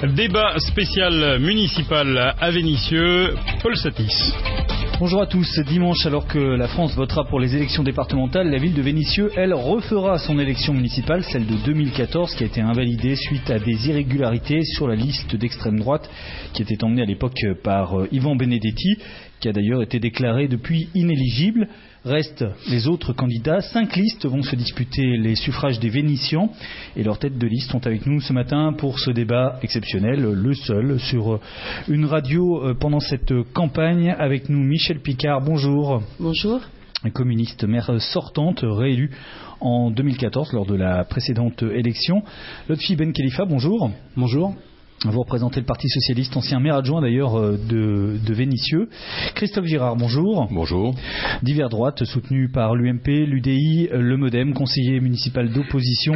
Débat spécial municipal à Vénissieux, Paul Satis. Bonjour à tous. Dimanche, alors que la France votera pour les élections départementales, la ville de Vénissieux, elle, refera son élection municipale, celle de 2014, qui a été invalidée suite à des irrégularités sur la liste d'extrême droite qui était emmenée à l'époque par Yvan Benedetti, qui a d'ailleurs été déclaré depuis inéligible. Restent les autres candidats. 5 listes vont se disputer les suffrages des Vénissiens et leurs têtes de liste sont avec nous ce matin pour ce débat exceptionnel, le seul sur une radio pendant cette campagne. Avec nous Michel Picard, bonjour. Bonjour. Communiste, maire sortante, réélue en 2014 lors de la précédente élection. Lotfi Ben Khalifa, bonjour. Bonjour. Vous représentez le Parti Socialiste, ancien maire adjoint d'ailleurs de Vénissieux. Christophe Girard, bonjour. Bonjour. Divers droite, soutenu par l'UMP, l'UDI, le MoDem, conseiller municipal d'opposition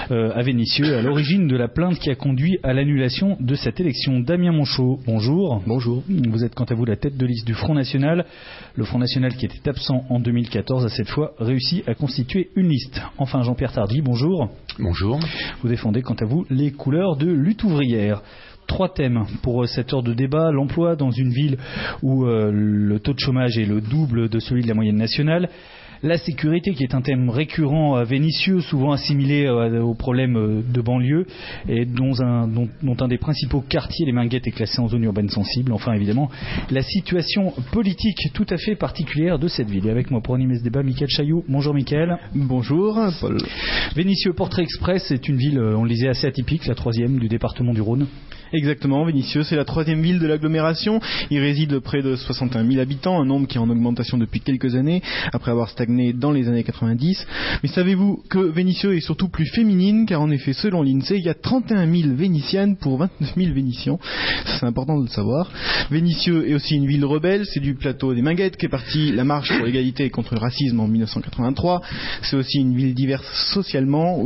à Vénissieux, à l'origine de la plainte qui a conduit à l'annulation de cette élection. Damien Monchot, bonjour. Bonjour. Vous êtes quant à vous la tête de liste du Front National. Le Front National qui était absent en 2014 a cette fois réussi à constituer une liste. Enfin Jean-Pierre Tardy, bonjour. Bonjour. Vous défendez quant à vous les couleurs de Lutte ouvrière. 3 thèmes pour cette heure de débat. L'emploi dans une ville où le taux de chômage est le double de celui de la moyenne nationale. La sécurité qui est un thème récurrent à Vénissieux, souvent assimilé aux problèmes de banlieue et dont un des principaux quartiers, les Minguettes, est classé en zone urbaine sensible. Enfin évidemment la situation politique tout à fait particulière de cette ville. Et avec moi pour animer ce débat, Mickaël Chailloux. Bonjour Mickaël. Bonjour Paul. Vénissieux, portrait express, est une ville, on le disait, assez atypique, la 3e du département du Rhône. Exactement, Vénissieux, c'est la 3e ville de l'agglomération. Il réside près de 61 000 habitants, un nombre qui est en augmentation depuis quelques années, après avoir stagné dans les années 90. Mais savez-vous que Vénissieux est surtout plus féminine, car en effet, selon l'INSEE, il y a 31 000 Vénitiennes pour 29 000 Vénitiens. C'est important de le savoir. Vénissieux est aussi une ville rebelle, c'est du plateau des Minguettes qu'est partie la marche pour l'égalité et contre le racisme en 1983. C'est aussi une ville diverse socialement, où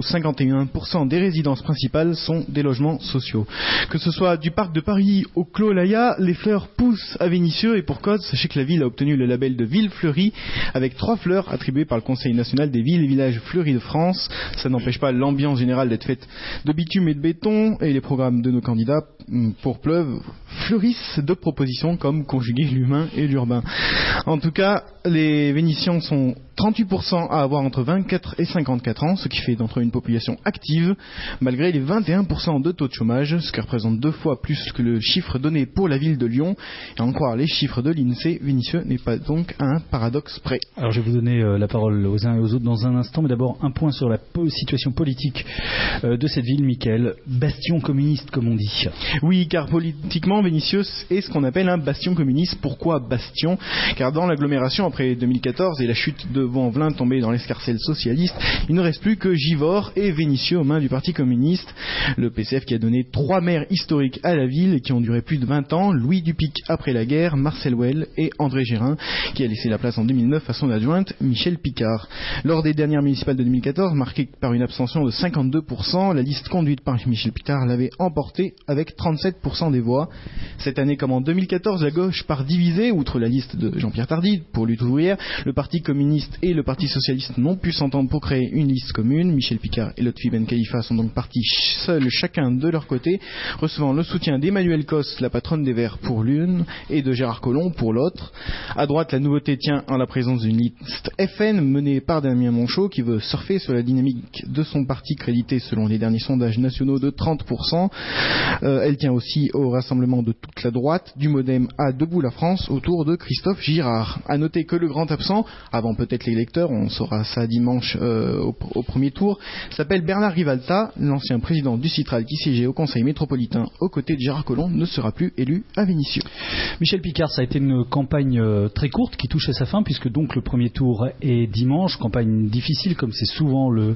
51% des résidences principales sont des logements sociaux. Que ce soit du parc de Paris au Clos Laya, les fleurs poussent à Vénissieux, et pour cause, sachez que la ville a obtenu le label de ville fleurie avec 3 fleurs attribuées par le Conseil national des villes et villages fleuris de France. Ça n'empêche pas l'ambiance générale d'être faite de bitume et de béton, et les programmes de nos candidats pour Pleuve fleurissent de propositions comme conjuguer l'humain et l'urbain. En tout cas, les Vénitiens sont 38% à avoir entre 24 et 54 ans, ce qui fait d'entre eux une population active, malgré les 21% de taux de chômage, ce qui représente 2 fois plus que le chiffre donné pour la ville de Lyon. Et en croire les chiffres de l'INSEE, Vénissieux n'est pas donc à un paradoxe près. Alors je vais vous donner la parole aux uns et aux autres dans un instant, mais d'abord un point sur la situation politique de cette ville, Mickaël. Bastion communiste, comme on dit. Oui, car politiquement, Vénissieux est ce qu'on appelle un bastion communiste. Pourquoi bastion ? Car dans l'agglomération, après 2014 et la chute de Vanvelin tombée dans l'escarcelle socialiste, il ne reste plus que Givors et Vénissieux aux mains du Parti communiste. Le PCF qui a donné 3 maires historiques à la ville et qui ont duré plus de 20 ans, Louis Dupic après la guerre, Marcel Well et André Gérin, qui a laissé la place en 2009 à son adjointe Michel Picard. Lors des dernières municipales de 2014, marquées par une abstention de 52%, la liste conduite par Michel Picard l'avait emporté avec 37% des voix. Cette année comme en 2014, la gauche part divisée, outre la liste de Jean-Pierre Tardy pour Lutte ouvrière, le Parti communiste et le Parti socialiste n'ont pu s'entendre pour créer une liste commune. Michel Picard et Lotfi Ben Khalifa sont donc partis seuls chacun de leur côté, recevant le soutien d'Emmanuel Cos, la patronne des Verts, pour l'une, et de Gérard Collomb pour l'autre. À droite, la nouveauté tient en la présence d'une liste FN menée par Damien Monchot, qui veut surfer sur la dynamique de son parti crédité selon les derniers sondages nationaux de 30%. Elle tient aussi au rassemblement de toute la droite, du MoDem à Debout la France, autour de Christophe Girard. À noter que le grand absent, avant peut-être les électeurs, on saura ça dimanche au premier tour, s'appelle Bernard Rivalta, l'ancien président du Citral qui siégeait au Conseil métropolitain aux côtés de Gérard Collomb, ne sera plus élu à Vénissieux. Michel Picard, ça a été une campagne très courte qui touche à sa fin, puisque donc le premier tour est dimanche, campagne difficile comme c'est souvent le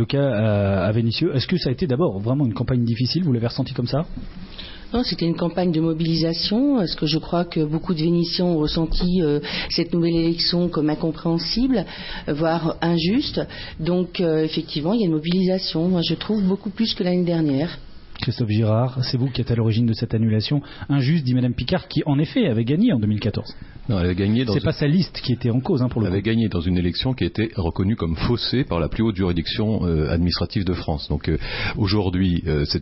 cas à Vénissieux. Est-ce que ça a été d'abord vraiment une campagne difficile, vous l'avez ressenti comme ça ? Non, c'était une campagne de mobilisation, parce que je crois que beaucoup de Vénitiens ont ressenti cette nouvelle élection comme incompréhensible, voire injuste. Donc effectivement, il y a une mobilisation, moi je trouve, beaucoup plus que l'année dernière. Christophe Girard, c'est vous qui êtes à l'origine de cette annulation injuste, dit Madame Picard, qui en effet avait gagné en 2014. Non, elle avait gagné c'est pas sa liste qui était en cause, pour le coup. Elle avait gagné dans une élection qui a été reconnue comme faussée par la plus haute juridiction administrative de France. Donc aujourd'hui,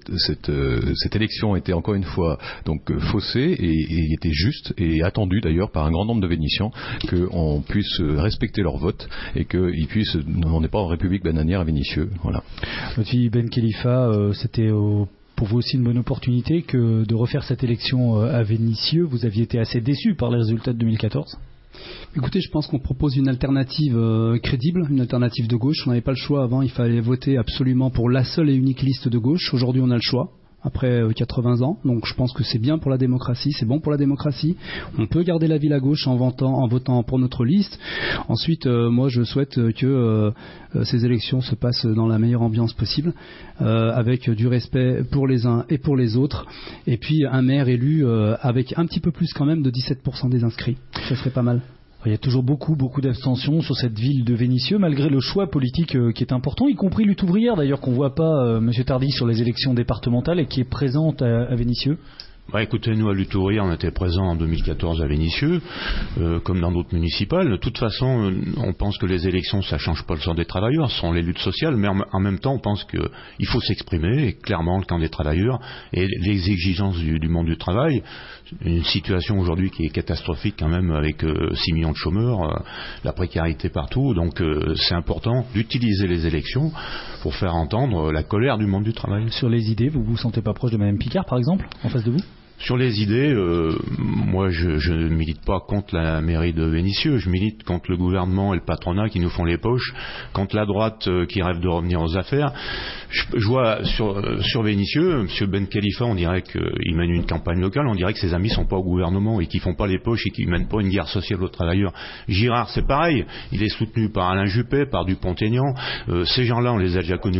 cette élection était encore une fois donc faussée et était juste et attendue d'ailleurs par un grand nombre de Vénitiens qu'on puisse respecter leur vote et qu'ils puissent. On n'est pas en République bananière à Vénissieux. Voilà. Votre fille Ben Khalifa, c'était pour vous aussi une bonne opportunité que de refaire cette élection à Vénissieux. Vous aviez été assez déçu par les résultats de 2014. Écoutez, je pense qu'on propose une alternative crédible, une alternative de gauche. On n'avait pas le choix avant, il fallait voter absolument pour la seule et unique liste de gauche. Aujourd'hui, on a le choix. Après 80 ans, donc je pense que c'est bien pour la démocratie, c'est bon pour la démocratie. On peut garder la ville à gauche en votant pour notre liste. Ensuite, moi je souhaite que ces élections se passent dans la meilleure ambiance possible, avec du respect pour les uns et pour les autres, et puis un maire élu avec un petit peu plus quand même de 17% des inscrits. Ça serait pas mal. Il y a toujours beaucoup d'abstention sur cette ville de Vénissieux, malgré le choix politique qui est important, y compris lutte ouvrière d'ailleurs, qu'on ne voit pas, Monsieur Tardy, sur les élections départementales et qui est présente à Vénissieux. Écoutez, nous à Lutte ouvrière, on était présents en 2014 à Vénissieux, comme dans d'autres municipales. De toute façon, on pense que les élections, ça change pas le sort des travailleurs, ce sont les luttes sociales, mais en même temps, on pense qu'il faut s'exprimer, et clairement, le camp des travailleurs, et les exigences du monde du travail, une situation aujourd'hui qui est catastrophique quand même, avec 6 millions de chômeurs, la précarité partout, donc c'est important d'utiliser les élections pour faire entendre la colère du monde du travail. Sur les idées, vous vous sentez pas proche de Madame Picard, par exemple, en face de vous ? Sur les idées, moi je ne milite pas contre la mairie de Vénissieux, je milite contre le gouvernement et le patronat qui nous font les poches, contre la droite qui rêve de revenir aux affaires. Je vois sur Vénissieux, M. Ben Khalifa, on dirait qu'il mène une campagne locale, on dirait que ses amis ne sont pas au gouvernement et qu'ils ne font pas les poches et qu'ils ne mènent pas une guerre sociale aux travailleurs. Girard, c'est pareil, il est soutenu par Alain Juppé, par Dupont-Aignan. Ces gens-là, on les a déjà connus,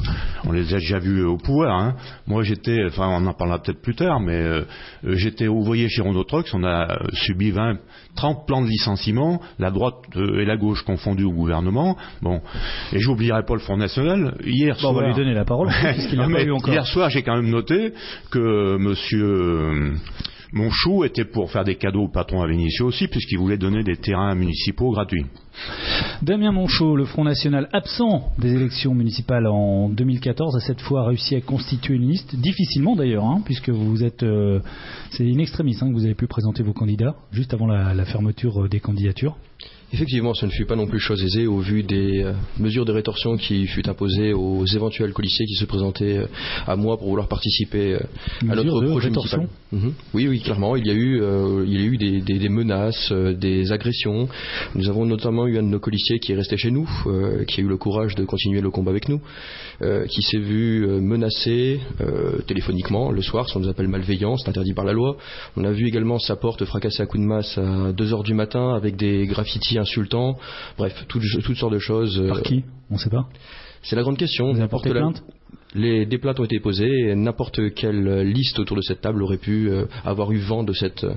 on les a déjà vus au pouvoir. Hein. Moi on en parlera peut-être plus tard, mais j'étais ouvrier chez Renault Trucks, on a subi 30 plans de licenciement, la droite et la gauche confondues au gouvernement. Bon, et j'oublierai pas le Front National. Hier soir, on va lui donner la parole. Hier soir, j'ai quand même noté que Monsieur Monchou était pour faire des cadeaux au patron à Vénissieux aussi, puisqu'il voulait donner des terrains municipaux gratuits. Damien Monchot, le Front National absent des élections municipales en 2014, a cette fois réussi à constituer une liste, difficilement d'ailleurs, puisque vous êtes, c'est in extremis que vous avez pu présenter vos candidats, juste avant la fermeture des candidatures. Effectivement, ce ne fut pas non plus chose aisée au vu des mesures de rétorsion qui furent imposées aux éventuels colistiers qui se présentaient à moi pour vouloir participer à notre projet municipal. Oui, clairement, il y a eu des menaces, des agressions. Nous avons notamment eu un de nos colistiers qui est resté chez nous, qui a eu le courage de continuer le combat avec nous, qui s'est vu menacé téléphoniquement le soir, ce qu'on nous appelle malveillant, c'est interdit par la loi. On a vu également sa porte fracassée à coups de masse à 2h du matin avec des graffitis insultants, bref, toutes sortes de choses. Par qui ? On ne sait pas. C'est la grande question. Vous avez porté plainte ? Des plaintes ont été posées et n'importe quelle liste autour de cette table aurait pu avoir eu vent de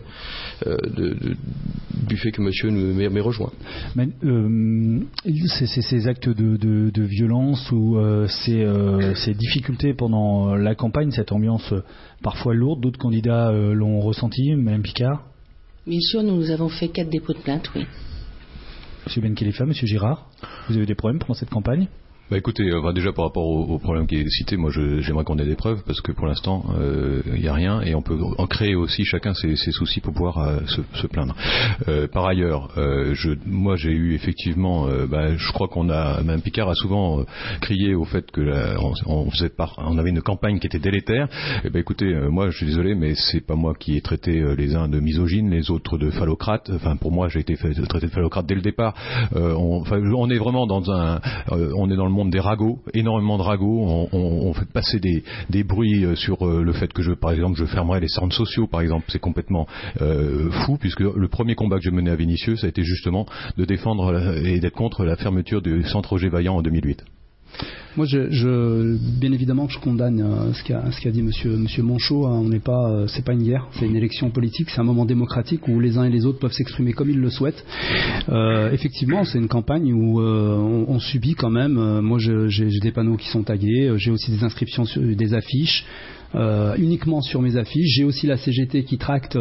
du fait que monsieur m'ait rejoint. Mais, ces actes de violence ou ces difficultés pendant la campagne, cette ambiance parfois lourde, d'autres candidats l'ont ressenti, Mme Picard ? Bien sûr, nous avons fait 4 dépôts de plainte, oui. Monsieur Ben Khalifa, Monsieur Girard, vous avez eu des problèmes pendant cette campagne ? Écoutez, déjà par rapport au problème qui est cité, moi j'aimerais qu'on ait des preuves parce que pour l'instant il n'y a rien et on peut en créer aussi chacun ses soucis pour pouvoir se plaindre. Par ailleurs, moi j'ai eu effectivement, je crois Mme Picard a souvent crié au fait que on avait une campagne qui était délétère. Écoutez, moi je suis désolé, mais c'est pas moi qui ai traité les uns de misogynes, les autres de phallocrates. Enfin pour moi j'ai été traité de phallocrate dès le départ. On est vraiment on est dans le monde des ragots, énormément de ragots. On fait passer des bruits sur le fait que par exemple je fermerai les centres sociaux par exemple. C'est complètement fou puisque le premier combat que j'ai mené à Vénissieux ça a été justement de défendre et d'être contre la fermeture du centre Roger Vaillant en 2008. Moi, bien évidemment que je condamne ce qu'a dit Monsieur Monchot. On n'est pas, c'est pas une guerre, c'est une élection politique, c'est un moment démocratique où les uns et les autres peuvent s'exprimer comme ils le souhaitent. Effectivement, c'est une campagne où on subit quand même. Moi, j'ai des panneaux qui sont tagués, j'ai aussi des inscriptions sur des affiches. Uniquement sur mes affiches. J'ai aussi la CGT qui tracte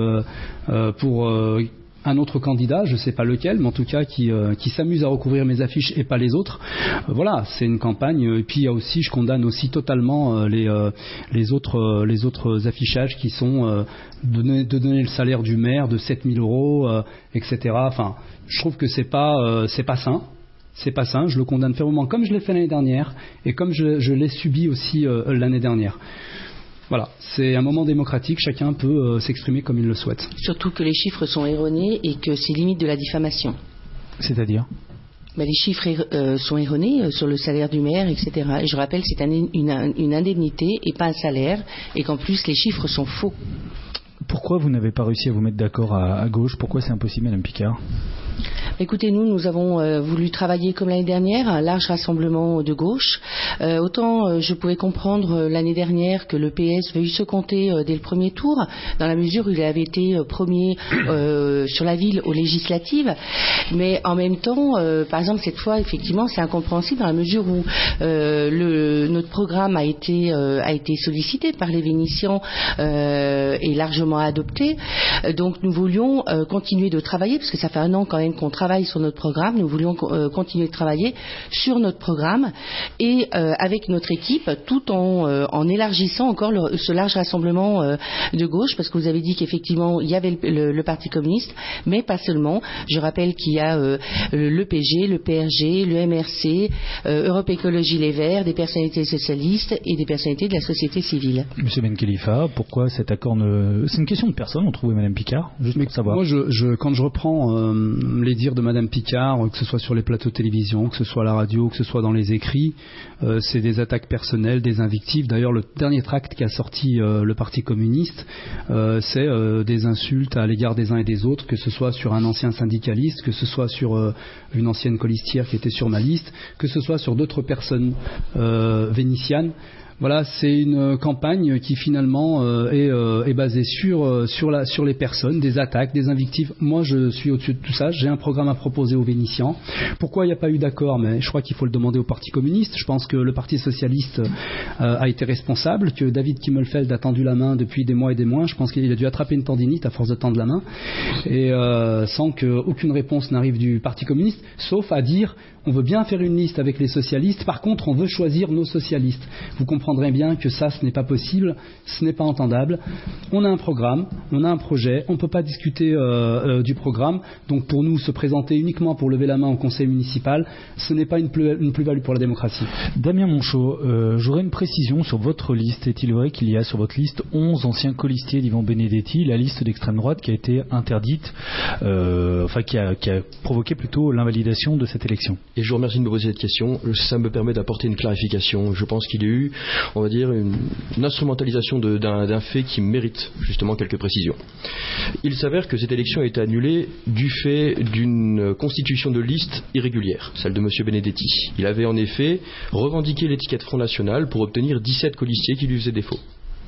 pour un autre candidat, je ne sais pas lequel, mais en tout cas qui s'amuse à recouvrir mes affiches et pas les autres. Voilà, c'est une campagne. Et puis il y a aussi, je condamne aussi totalement les autres affichages qui sont de donner le salaire du maire de 7 000 €, etc. Enfin, je trouve que c'est pas sain. C'est pas sain. Je le condamne fermement, comme je l'ai fait l'année dernière et comme je l'ai subi aussi l'année dernière. Voilà, c'est un moment démocratique, chacun peut s'exprimer comme il le souhaite. Surtout que les chiffres sont erronés et que c'est limite de la diffamation. C'est-à-dire ? Les chiffres sont erronés sur le salaire du maire, etc. Et je rappelle que c'est une indemnité et pas un salaire, et qu'en plus les chiffres sont faux. Pourquoi vous n'avez pas réussi à vous mettre d'accord à gauche ? Pourquoi c'est impossible, Madame Picard ? Écoutez, nous avons voulu travailler comme l'année dernière, un large rassemblement de gauche. Autant je pouvais comprendre l'année dernière que le PS veuille se compter dès le premier tour, dans la mesure où il avait été premier sur la ville aux législatives. Mais en même temps, par exemple, cette fois, effectivement, c'est incompréhensible dans la mesure où notre programme a été sollicité par les Vénitiens et largement adopté. Donc nous voulions continuer de travailler, parce que ça fait un an quand même qu'on travaille sur notre programme. Nous voulions continuer de travailler sur notre programme et avec notre équipe, tout en élargissant encore ce large rassemblement de gauche, parce que vous avez dit qu'effectivement il y avait le Parti communiste, mais pas seulement. Je rappelle qu'il y a le PG, le PRG, le MRC, Europe Écologie Les Verts, des personnalités socialistes et des personnalités de la société civile. Monsieur Ben Khalifa, pourquoi cet accord c'est une question de personne, on trouve, Madame Picard, juste pour savoir. Moi, quand je reprends les dires de Madame Picard, que ce soit sur les plateaux de télévision, que ce soit à la radio, que ce soit dans les écrits, c'est des attaques personnelles, des invectives. D'ailleurs, le dernier tract qu'a sorti le Parti communiste, c'est des insultes à l'égard des uns et des autres, que ce soit sur un ancien syndicaliste, que ce soit sur une ancienne colistière qui était sur ma liste, que ce soit sur d'autres personnes vénitianes. Voilà, c'est une campagne qui finalement est basée sur les personnes, des attaques, des invectives. Moi, je suis au-dessus de tout ça. J'ai un programme à proposer aux Vénitiens. Pourquoi il n'y a pas eu d'accord ? Mais je crois qu'il faut le demander au Parti communiste. Je pense que le Parti socialiste a été responsable, que David Kimmelfeld a tendu la main depuis des mois et des mois. Je pense qu'il a dû attraper une tendinite à force de tendre la main, et sans qu'aucune réponse n'arrive du Parti communiste, sauf à dire on veut bien faire une liste avec les socialistes, par contre on veut choisir nos socialistes. Vous comprendrez bien que ça, ce n'est pas possible, ce n'est pas entendable. On a un programme, on a un projet, on ne peut pas discuter du programme. Donc pour nous, se présenter uniquement pour lever la main au conseil municipal, ce n'est pas une plus-value pour la démocratie. Damien Monchot, j'aurais une précision sur votre liste. Est-il vrai qu'il y a sur votre liste 11 anciens colistiers d'Ivan Benedetti, la liste d'extrême droite qui a été interdite, qui a provoqué plutôt l'invalidation de cette élection? Et je vous remercie de me poser cette question. Ça me permet d'apporter une clarification. Je pense qu'il y a eu, on va dire, une instrumentalisation d'un fait qui mérite justement quelques précisions. Il s'avère que cette élection a été annulée du fait d'une constitution de liste irrégulière, celle de M. Benedetti. Il avait en effet revendiqué l'étiquette Front National pour obtenir 17 colistiers qui lui faisaient défaut.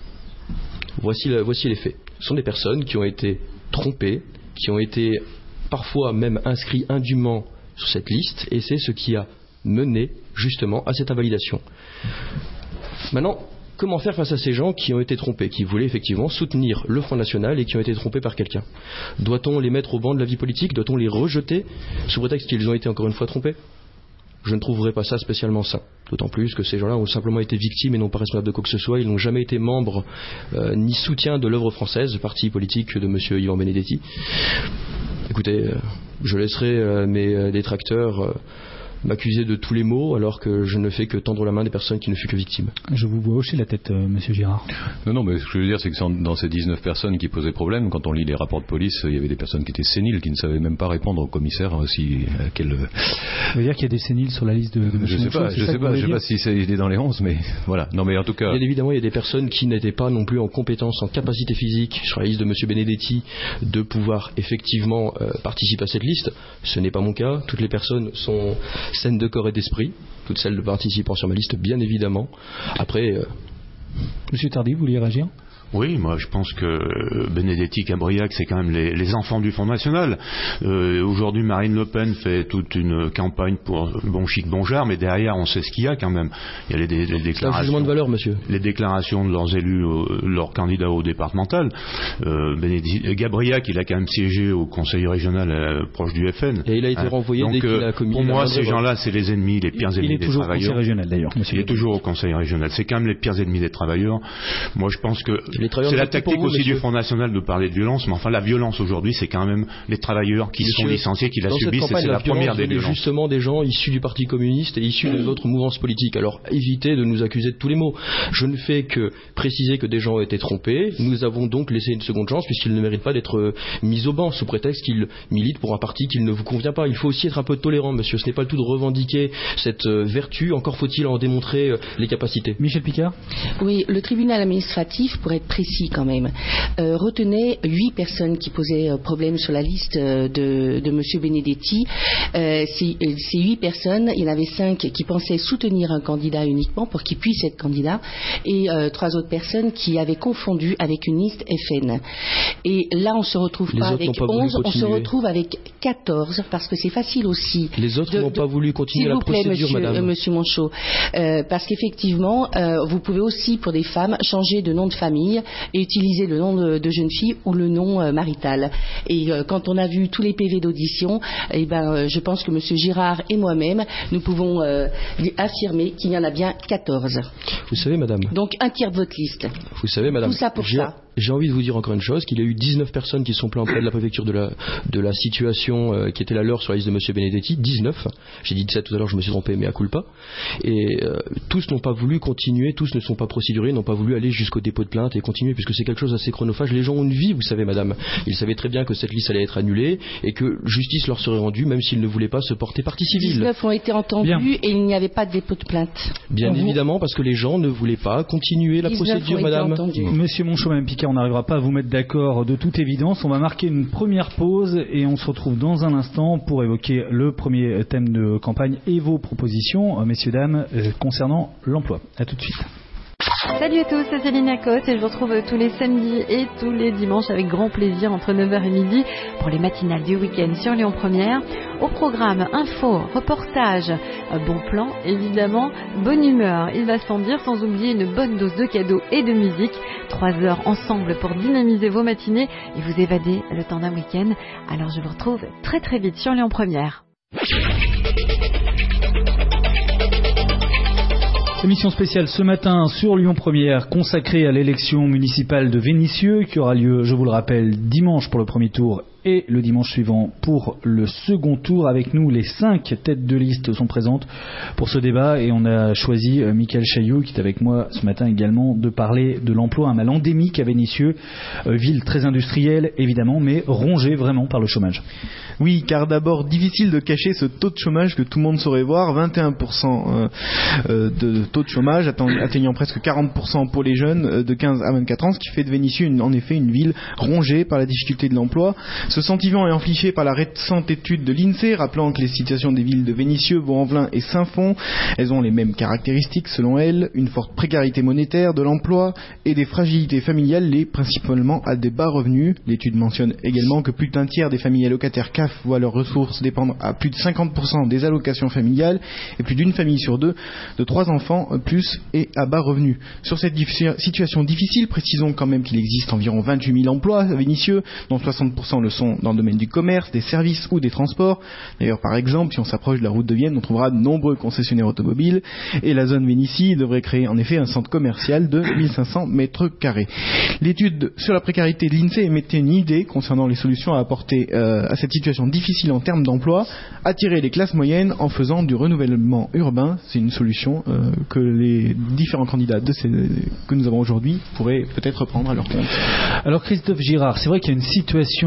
Voici les faits. Ce sont des personnes qui ont été trompées, qui ont été parfois même inscrits indûment sur cette liste, et c'est ce qui a mené justement à cette invalidation. Maintenant, comment faire face à ces gens qui ont été trompés, qui voulaient effectivement soutenir le Front National et qui ont été trompés par quelqu'un? Doit-on les mettre au banc de la vie politique? Doit-on les rejeter sous prétexte qu'ils ont été encore une fois trompés? Je ne trouverais pas ça spécialement sain. D'autant plus que ces gens-là ont simplement été victimes et non pas responsables de quoi que ce soit. Ils n'ont jamais été membres ni soutien de l'œuvre française, parti politique de M. Ivan Benedetti. Écoutez, je laisserai mes détracteurs m'accuser de tous les maux alors que je ne fais que tendre la main des personnes qui ne furent que victimes. Je vous vois hocher la tête, Monsieur Girard. Non, mais ce que je veux dire, c'est que dans ces 19 personnes qui posaient problème, quand on lit les rapports de police, il y avait des personnes qui étaient séniles, qui ne savaient même pas répondre au commissaire quel... Ça veut dire qu'il y a des séniles sur la liste de M. Je sais pas si il est dans les 11, mais voilà. Non, mais en tout cas... Bien évidemment, il y a des personnes qui n'étaient pas non plus en compétence, en capacité physique, sur la liste de M. Benedetti, de pouvoir effectivement participer à cette liste. Ce n'est pas mon cas. Toutes les personnes saines de corps et d'esprit, toutes celles participant sur ma liste, bien évidemment. Après... Monsieur Tardy, vous vouliez réagir ? Oui, moi je pense que Benedetti, Gabriac, c'est quand même les enfants du Front National. Aujourd'hui, Marine Le Pen fait toute une campagne pour bon chic, bon genre, mais derrière, on sait ce qu'il y a quand même. Il y a les déclarations. C'est un jugement de valeur, monsieur. Les déclarations de leurs élus, leurs candidats au départemental. Gabriac, il a quand même siégé au conseil régional proche du FN. Et il a été renvoyé dès qu'il a commis. Pour moi, ces gens-là, c'est les ennemis, les pires ennemis des travailleurs. Il est toujours au conseil régional, d'ailleurs. Il est toujours au conseil régional. C'est quand même les pires ennemis des travailleurs. Moi, je pense que c'est la tactique aussi du Front National de parler de violence, mais enfin la violence aujourd'hui, c'est quand même les travailleurs qui sont licenciés, qui la subissent, et c'est la première des violences. Justement des gens issus du Parti communiste et issus des autres mouvances politiques. Alors évitez de nous accuser de tous les maux. Je ne fais que préciser que des gens ont été trompés. Nous avons donc laissé une seconde chance puisqu'ils ne méritent pas d'être mis au banc sous prétexte qu'ils militent pour un parti qui ne vous convient pas. Il faut aussi être un peu tolérant, monsieur. Ce n'est pas le tout de revendiquer cette vertu. Encore faut-il en démontrer les capacités. Michel Picard ? Oui, le tribunal administratif, pour être précis quand même, retenait 8 personnes qui posaient problème sur la liste de monsieur Benedetti. Ces 8 personnes, il y en avait 5 qui pensaient soutenir un candidat uniquement pour qu'il puisse être candidat, et 3 autres personnes qui avaient confondu avec une liste FN. Et là, on ne se retrouve pas avec 11, on se retrouve avec 14, parce que c'est facile aussi. Les autres n'ont pas voulu continuer la procédure, madame. Monsieur Monchot, parce qu'effectivement, vous pouvez aussi, pour des femmes, changer de nom de famille et utiliser le nom de jeune fille ou le nom marital. Et quand on a vu tous les PV d'audition, je pense que monsieur Girard et moi-même, nous pouvons affirmer qu'il y en a bien 14. Vous savez, madame. Donc un tiers de votre liste. Vous savez, madame. Tout ça pour ça. J'ai envie de vous dire encore une chose, qu'il y a eu 19 personnes qui sont plaintes auprès de la préfecture de la situation qui était la leur sur la liste de monsieur Benedetti. 19. J'ai dit 17 tout à l'heure, je me suis trompé, mais à culpa. Et tous n'ont pas voulu continuer, tous ne sont pas procédurés, n'ont pas voulu aller jusqu'au dépôt de plainte et continuer, puisque c'est quelque chose d'assez chronophage. Les gens ont une vie, vous savez, madame. Ils savaient très bien que cette liste allait être annulée et que justice leur serait rendue, même s'ils ne voulaient pas se porter partie civile. 19 ont été entendus. Bien. Et il n'y avait pas de dépôt de plainte. Bien évidemment, parce que les gens ne voulaient pas continuer la procédure, madame. Monsieur Monchot, madame Picard, on n'arrivera pas à vous mettre d'accord de toute évidence. On va marquer une première pause et on se retrouve dans un instant pour évoquer le premier thème de campagne et vos propositions, messieurs, dames, concernant l'emploi. À tout de suite. Salut à tous, c'est Céline Lacoste et je vous retrouve tous les samedis et tous les dimanches avec grand plaisir entre 9h et midi pour les matinales du week-end sur Lyon Première. Au programme, info, reportage, bon plan, évidemment, bonne humeur, il va sans dire, sans oublier une bonne dose de cadeaux et de musique. 3 heures ensemble pour dynamiser vos matinées et vous évader le temps d'un week-end. Alors je vous retrouve très très vite sur Lyon Première. Émission spéciale ce matin sur Lyon Première consacrée à l'élection municipale de Vénissieux qui aura lieu, je vous le rappelle, dimanche pour le premier tour et le dimanche suivant pour le second tour. Avec nous, les 5 têtes de liste sont présentes pour ce débat et on a choisi Michael Chailloux qui est avec moi ce matin également de parler de l'emploi, un mal endémique à Vénissieux, ville très industrielle évidemment mais rongée vraiment par le chômage. Oui, car d'abord difficile de cacher ce taux de chômage que tout le monde saurait voir, 21% de taux de chômage atteignant presque 40% pour les jeunes de 15 à 24 ans, ce qui fait de Vénissieux en effet une ville rongée par la difficulté de l'emploi. Ce sentiment est amplifié par la récente étude de l'INSEE rappelant que les situations des villes de Vénissieux, Vaux-en-Velin et Saint-Fond, elles ont les mêmes caractéristiques selon elles, une forte précarité monétaire de l'emploi et des fragilités familiales liées principalement à des bas revenus. L'étude mentionne également que plus d'un tiers des familles allocataires CAF voient leurs ressources dépendre à plus de 50% des allocations familiales et plus d'une famille sur 2 de 3 enfants plus et à bas revenus. Sur cette situation difficile, précisons quand même qu'il existe environ 28 000 emplois à Vénissieux, dont 60% le sont dans le domaine du commerce, des services ou des transports. D'ailleurs, par exemple, si on s'approche de la route de Vienne, on trouvera de nombreux concessionnaires automobiles et la zone Vénissieux devrait créer en effet un centre commercial de 1500 mètres carrés. L'étude sur la précarité de l'INSEE émettait une idée concernant les solutions à apporter à cette situation difficile en termes d'emploi, attirer les classes moyennes en faisant du renouvellement urbain. C'est une solution que les différents candidats que nous avons aujourd'hui pourraient peut-être prendre à leur compte. Alors Christophe Girard, c'est vrai qu'il y a une situation sociale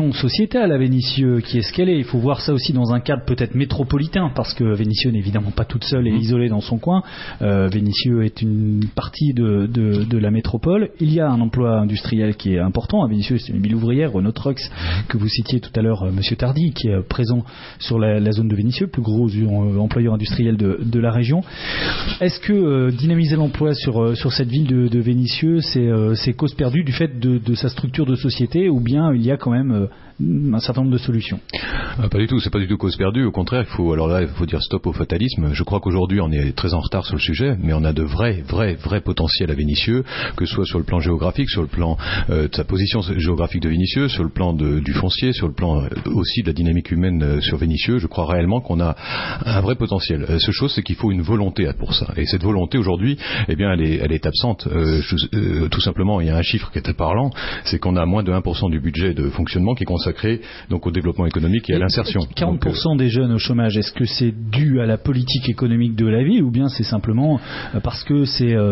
sociétale à Vénissieux qui est ce qu'elle est. Il faut voir ça aussi dans un cadre peut-être métropolitain, parce que Vénissieux n'est évidemment pas toute seule et isolée dans son coin. Vénissieux est une partie de la métropole. Il y a un emploi industriel qui est important. À Vénissieux, c'est une ville ouvrière, Renault Trucks, que vous citiez tout à l'heure, Monsieur Tardy, qui est présent sur la zone de Vénissieux, plus gros employeur industriel de la région. Est-ce que dynamiser l'emploi sur cette ville de Vénissieux, c'est cause perdue du fait de sa structure de société, ou bien il y a quand même un certain nombre de solutions? Pas du tout, c'est pas du tout cause perdue. Au contraire, il faut dire stop au fatalisme. Je crois qu'aujourd'hui on est très en retard sur le sujet, mais on a de vrais potentiels à Vénissieux, que ce soit sur le plan géographique, sur le plan de sa position géographique de Vénissieux, sur le plan du foncier, sur le plan aussi de la dynamique humaine sur Vénissieux. Je crois réellement qu'on a un vrai potentiel. La seule chose, c'est qu'il faut une volonté pour ça. Et cette volonté aujourd'hui, eh bien, elle est absente. Tout simplement, il y a un chiffre qui est très parlant, c'est qu'on a moins de 1% du budget de fonctionnement qui est consacré donc au développement économique et à l'insertion. 40% des jeunes au chômage, est-ce que c'est dû à la politique économique de la ville, ou bien c'est simplement parce que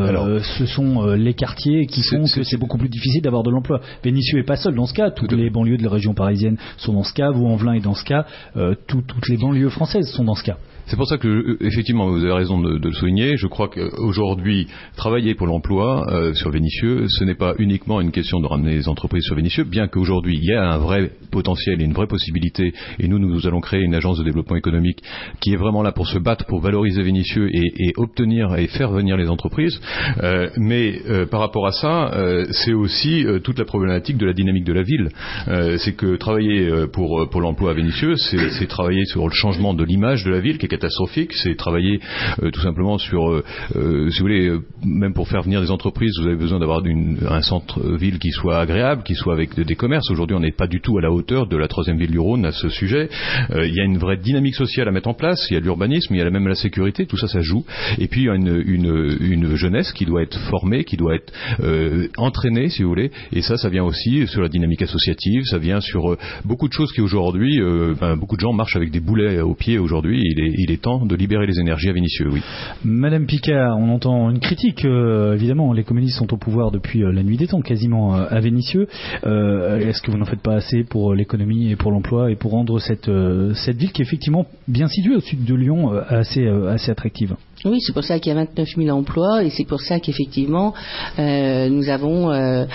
ce sont les quartiers qui font que c'est beaucoup plus difficile d'avoir de l'emploi? Vénissieux n'est pas seul dans ce cas, toutes les banlieues de la région parisienne sont dans ce cas, Vaux-en-Velin est dans ce cas, toutes les banlieues françaises sont dans ce cas. C'est pour ça que, effectivement, vous avez raison de le souligner. Je crois qu'aujourd'hui, travailler pour l'emploi sur Vénissieux, ce n'est pas uniquement une question de ramener les entreprises sur Vénissieux, bien qu'aujourd'hui, il y a un vrai potentiel et une vraie possibilité, et nous allons créer une agence de développement économique qui est vraiment là pour se battre, pour valoriser Vénissieux et obtenir et faire venir les entreprises. Mais par rapport à ça, c'est aussi toute la problématique de la dynamique de la ville. C'est que travailler pour l'emploi à Vénissieux, c'est travailler sur le changement de l'image de la ville, qui est catastrophique, c'est travailler tout simplement sur, si vous voulez, même pour faire venir des entreprises, vous avez besoin d'avoir un centre-ville qui soit agréable, qui soit avec des commerces. Aujourd'hui, on n'est pas du tout à la hauteur de la 3e ville du Rhône à ce sujet. Il y a une vraie dynamique sociale à mettre en place, il y a l'urbanisme, il y a même la sécurité, tout ça, ça joue. Et puis, il y a une jeunesse qui doit être formée, qui doit être entraînée, si vous voulez, et ça vient aussi sur la dynamique associative, ça vient sur beaucoup de choses qui aujourd'hui, beaucoup de gens marchent avec des boulets aux pieds aujourd'hui. Il est temps de libérer les énergies à Vénissieux, oui. Madame Picard, on entend une critique, évidemment, les communistes sont au pouvoir depuis la nuit des temps, quasiment à Vénissieux. Est-ce que vous n'en faites pas assez pour l'économie et pour l'emploi et pour rendre cette ville qui est effectivement bien située au sud de Lyon assez attractive? Oui, c'est pour ça qu'il y a 29 000 emplois et c'est pour ça qu'effectivement nous avons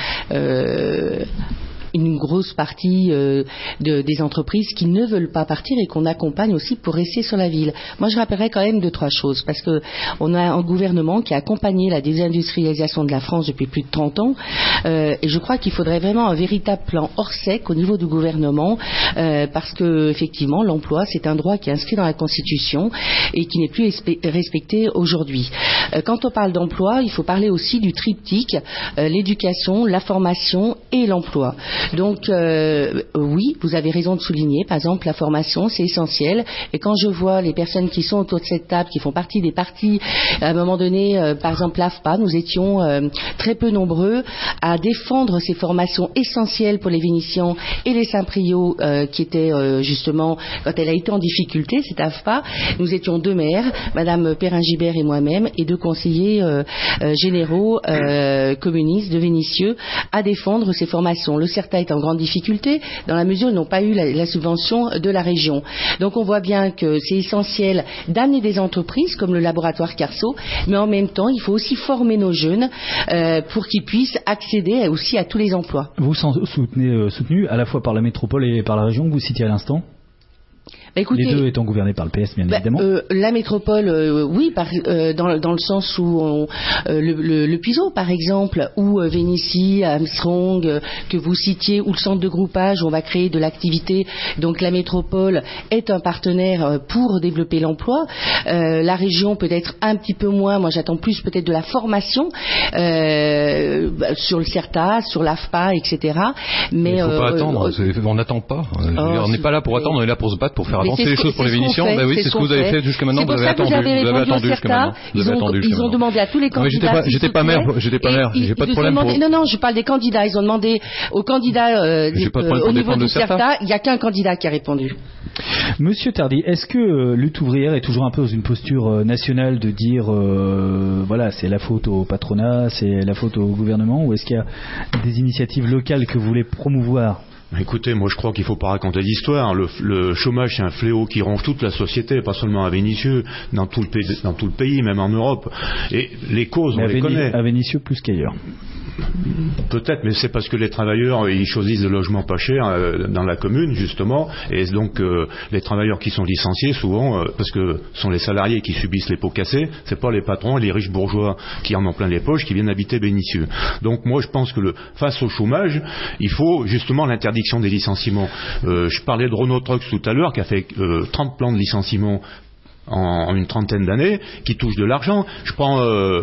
une grosse partie des entreprises qui ne veulent pas partir et qu'on accompagne aussi pour rester sur la ville. Moi, je rappellerai quand même 2-3 choses, parce que on a un gouvernement qui a accompagné la désindustrialisation de la France depuis plus de 30 ans, et je crois qu'il faudrait vraiment un véritable plan Orsec au niveau du gouvernement, parce que effectivement, l'emploi, c'est un droit qui est inscrit dans la Constitution et qui n'est plus respecté aujourd'hui. Quand on parle d'emploi, il faut parler aussi du triptyque, l'éducation, la formation et l'emploi. Donc oui, vous avez raison de souligner, par exemple la formation, c'est essentiel, et quand je vois les personnes qui sont autour de cette table, qui font partie des partis, à un moment donné, par exemple l'AFPA, nous étions très peu nombreux à défendre ces formations essentielles pour les Vénitiens et les Saint-Prieuxois, qui étaient justement, quand elle a été en difficulté, cette AFPA, nous étions 2 maires, Madame Perrin-Gibert et moi-même, et 2 conseillers généraux communistes de Vénissieux à défendre ces formations. Le CERTA est en grande difficulté dans la mesure où ils n'ont pas eu la subvention de la région. Donc on voit bien que c'est essentiel d'amener des entreprises comme le laboratoire Carso, mais en même temps il faut aussi former nos jeunes pour qu'ils puissent accéder aussi à tous les emplois. Vous soutenu à la fois par la métropole et par la région que vous citiez à l'instant? Écoutez, les 2 étant gouvernés par le PS, bien évidemment. La métropole, oui, dans le sens où le Puiseau, par exemple, ou Vénissieux, Armstrong, que vous citiez, ou le centre de groupage où on va créer de l'activité. Donc la métropole est un partenaire pour développer l'emploi. La région peut-être un petit peu moins. Moi, j'attends plus peut-être de la formation sur le CERTA, sur l'AFPA, etc. Mais il ne faut pas attendre. On n'attend pas. On n'est pas là pour attendre. On est là pour se battre, pour faire avancer les choses pour les Vénitiens. Oui, c'est ce que vous avez fait jusqu'à maintenant. Vous avez attendu jusqu'à maintenant. Ils ont demandé à tous les candidats. J'étais pas maire. J'ai pas de problème. Non, je parle des candidats. Ils ont demandé aux candidats au niveau du CERTA. Il n'y a qu'un candidat qui a répondu. Monsieur Tardy, est-ce que Lutte ouvrière est toujours un peu dans une posture nationale de dire voilà, c'est la faute au patronat, c'est la faute au gouvernement, ou est-ce qu'il y a des initiatives locales que vous voulez promouvoir? Écoutez, moi je crois qu'il ne faut pas raconter d'histoire. Le chômage, c'est un fléau qui ronge toute la société, pas seulement à Vénissieux, dans tout le pays, même en Europe. Et les causes, on les connaît. À Vénissieux plus qu'ailleurs. Peut-être, mais c'est parce que les travailleurs, ils choisissent des logements pas chers dans la commune, justement, et donc les travailleurs qui sont licenciés, souvent, parce que ce sont les salariés qui subissent les pots cassés, c'est pas les patrons et les riches bourgeois qui en ont plein les poches, qui viennent habiter Vénissieux. Donc moi, je pense que face au chômage, il faut justement l'interdiction des licenciements. Je parlais de Renault Trucks tout à l'heure, qui a fait 30 plans de licenciement en une trentaine d'années, qui touche de l'argent. Je prends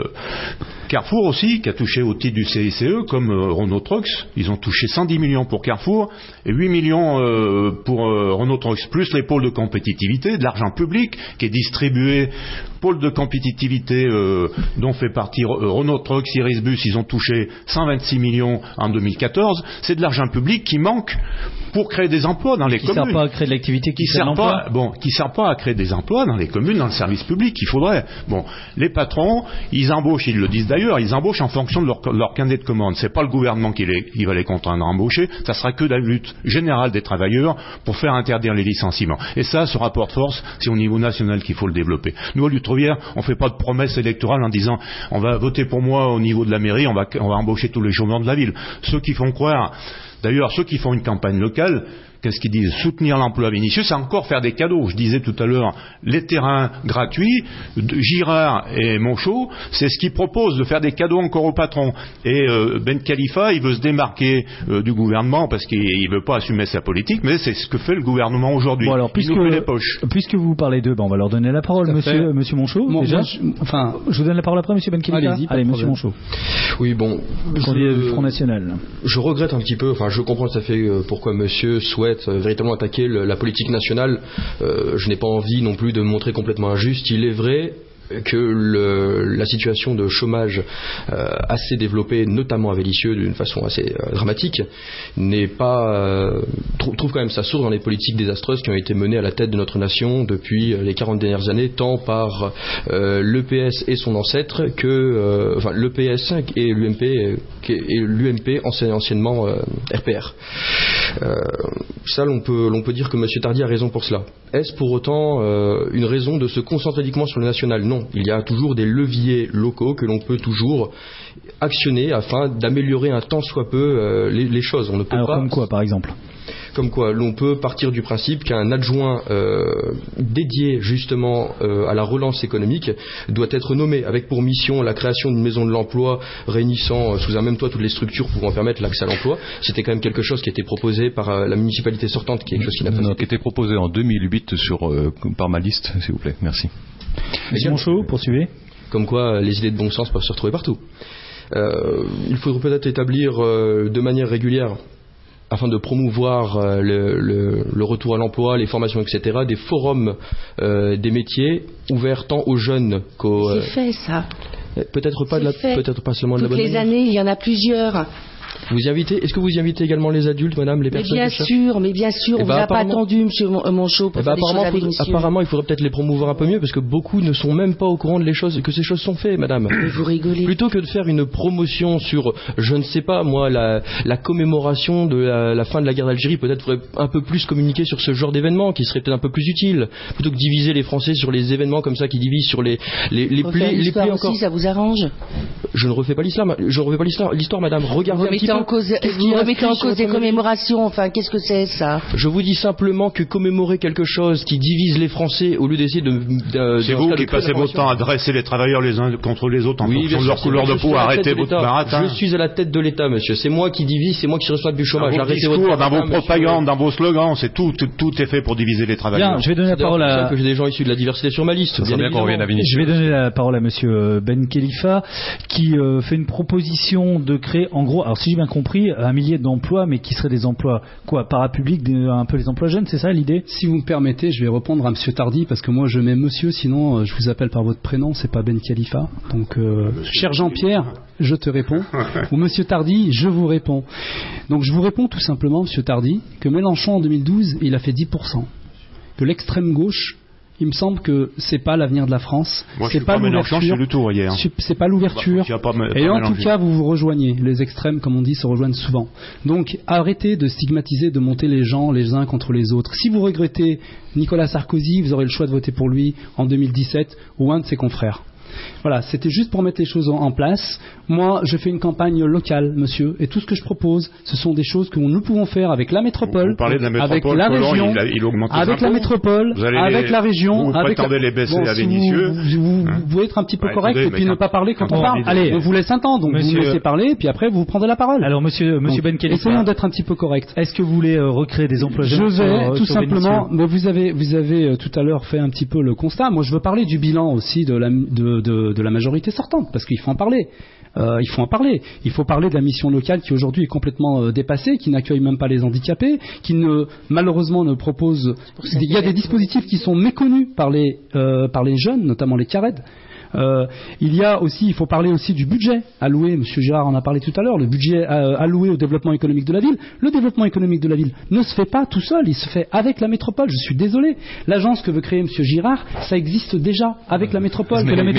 Carrefour aussi, qui a touché au titre du CICE, comme Renault Trucks. Ils ont touché 110 millions pour Carrefour et 8 millions pour Renault Trucks, plus les pôles de compétitivité, de l'argent public qui est distribué. Pôle de compétitivité dont fait partie Renault Trucks, Irisbus, ils ont touché 126 millions en 2014. C'est de l'argent public qui manque pour créer des emplois dans les communes. Qui ne sert pas à créer de l'activité, qui sert pas à créer des emplois dans les communes, dans le service public. Il faudrait. Bon, les patrons, ils embauchent, ils le disent d'ailleurs, ils embauchent en fonction de leur carnet de commande. C'est pas le gouvernement qui va les contraindre à embaucher. Ça sera que la lutte générale des travailleurs pour faire interdire les licenciements. Et ça, ce rapport de force, c'est au niveau national qu'il faut le développer. Nous, à Lutrovière, on fait pas de promesses électorales en disant on va voter pour moi au niveau de la mairie, on va embaucher tous les chômeurs de la ville. Ceux qui font croire, d'ailleurs, ceux qui font une campagne locale, qu'est-ce qu'ils disent? Soutenir l'emploi à Vénissieux, c'est encore faire des cadeaux. Je disais tout à l'heure, les terrains gratuits, Girard et Monchaux, c'est ce qu'ils proposent, de faire des cadeaux encore aux patrons. Et Ben Khalifa, il veut se démarquer du gouvernement parce qu'il ne veut pas assumer sa politique, mais c'est ce que fait le gouvernement aujourd'hui. Bon alors, puisque vous parlez d'eux, on va leur donner la parole, monsieur Monchaux. Déjà, je vous donne la parole après, monsieur Ben Khalifa. Allez, monsieur Monchaux. Oui, bon. Candidat du Front National. Je regrette un petit peu, je comprends tout à fait pourquoi monsieur souhaite véritablement attaquer la politique nationale. Je n'ai pas envie non plus de me montrer complètement injuste. Il est vrai que la situation de chômage assez développée, notamment à Vénissieux d'une façon assez dramatique, n'est pas trouve quand même sa source dans les politiques désastreuses qui ont été menées à la tête de notre nation depuis les 40 dernières années, tant par l'EPS et son ancêtre que l'EPS et l'UMP anciennement RPR. Ça, l'on peut dire que M. Tardy a raison pour cela. Est-ce pour autant une raison de se concentrer uniquement sur le national? Non. Il y a toujours des leviers locaux que l'on peut toujours actionner afin d'améliorer un tant soit peu les choses. On ne peut comme quoi, par exemple? Comme quoi, l'on peut partir du principe qu'un adjoint dédié justement à la relance économique doit être nommé avec pour mission la création d'une maison de l'emploi réunissant sous un même toit toutes les structures pouvant permettre l'accès à l'emploi. C'était quand même quelque chose qui était proposé par la municipalité sortante, qui est quelque chose qui n'a pas qui était proposé en 2008 par ma liste, s'il vous plaît. Merci. Monsieur Monchaux, poursuivez. Comme quoi, les idées de bon sens peuvent se retrouver partout. Il faudrait peut-être établir de manière régulière, afin de promouvoir le retour à l'emploi, les formations, etc., des forums des métiers ouverts tant aux jeunes qu'aux... C'est fait, ça. Peut-être pas seulement de la bonne manière. Toutes les années, il y en a plusieurs. Est-ce que vous y invitez également les adultes, madame, les personnes? Mais bien sûr, on vous a pas attendu, monsieur Monchaux, pour faire des choses à Vénissieux. Apparemment, il faudrait peut-être les promouvoir un peu mieux, parce que beaucoup ne sont même pas au courant que ces choses sont faites, madame. Mais vous rigolez. Plutôt que de faire une promotion sur, je ne sais pas, moi, la commémoration de la fin de la guerre d'Algérie, peut-être faudrait un peu plus communiquer sur ce genre d'événements, qui serait peut-être un peu plus utile, plutôt que diviser les Français sur les événements comme ça, qui divisent sur les plaies encore. Aussi, ça vous arrange? Je ne refais pas l'histoire, madame. Regardez un petit peu. Vous remettez en cause des commémorations, qu'est-ce que c'est, ça? Je vous dis simplement que commémorer quelque chose qui divise les Français au lieu d'essayer de c'est vous qui passez votre temps à dresser les travailleurs les uns contre les autres en fonction de leur couleur de peau. Arrêtez votre baratin. Je suis à la tête de l'État, monsieur. C'est moi qui divise, c'est moi qui reçois du chômage. Arrêtez votre discours, dans vos propagandes, dans vos slogans, c'est tout est fait pour diviser les travailleurs. Bien, je vais donner la parole à... que j'ai des gens issus de la diversité sur ma liste. Je vais donner la parole à monsieur Ben Khalifa, qui fait une proposition de créer, en gros, alors si j'ai bien compris, 1 millier d'emplois, mais qui seraient des emplois parapublics, un peu les emplois jeunes, c'est ça l'idée? Si vous me permettez, je vais répondre à monsieur Tardy, parce que moi je mets monsieur, sinon je vous appelle par votre prénom, c'est pas Ben Khalifa. Donc cher Jean-Pierre, je te réponds, ou monsieur Tardy, je vous réponds. Donc je vous réponds tout simplement, monsieur Tardy, que Mélenchon en 2012 il a fait 10%, que l'extrême gauche il me semble que c'est pas l'avenir de la France. Moi, c'est pas l'ouverture. C'est pas l'ouverture. Et en tout cas, vous rejoignez. Les extrêmes, comme on dit, se rejoignent souvent. Donc, arrêtez de stigmatiser, de monter les gens les uns contre les autres. Si vous regrettez Nicolas Sarkozy, vous aurez le choix de voter pour lui en 2017 ou un de ses confrères. Voilà, c'était juste pour mettre les choses en place. Moi, je fais une campagne locale, monsieur, et tout ce que je propose, ce sont des choses que nous pouvons faire avec la métropole, vous parlez de la métropole, avec la région, il augmente les avec impôts. la métropole, avec la région. Vous prétendez les baisser à Vénissieux. Vous pouvez être un petit peu correct et puis ne pas parler quand on parle. Allez, on vous laisse un temps, donc vous me laissez parler, et puis après vous prendrez la parole. Alors, monsieur Ben Khalifa, essayons d'être un petit peu correct. Est-ce que vous voulez recréer des emplois jeunes? Je vais tout simplement. Mais vous avez tout à l'heure fait un petit peu le constat. Moi, je veux parler du bilan aussi de la majorité sortante, parce qu'il faut en parler. Il faut parler de la mission locale qui aujourd'hui est complètement dépassée, qui n'accueille même pas les handicapés, qui malheureusement ne propose. Il y a des dispositifs qui sont méconnus par les jeunes, notamment les CARED. Il faut parler aussi du budget alloué, M. Girard en a parlé tout à l'heure, le budget alloué au développement économique de la ville. Le développement économique de la ville ne se fait pas tout seul, il se fait avec la métropole. Je suis désolé. L'agence que veut créer M. Girard, ça existe déjà avec la métropole.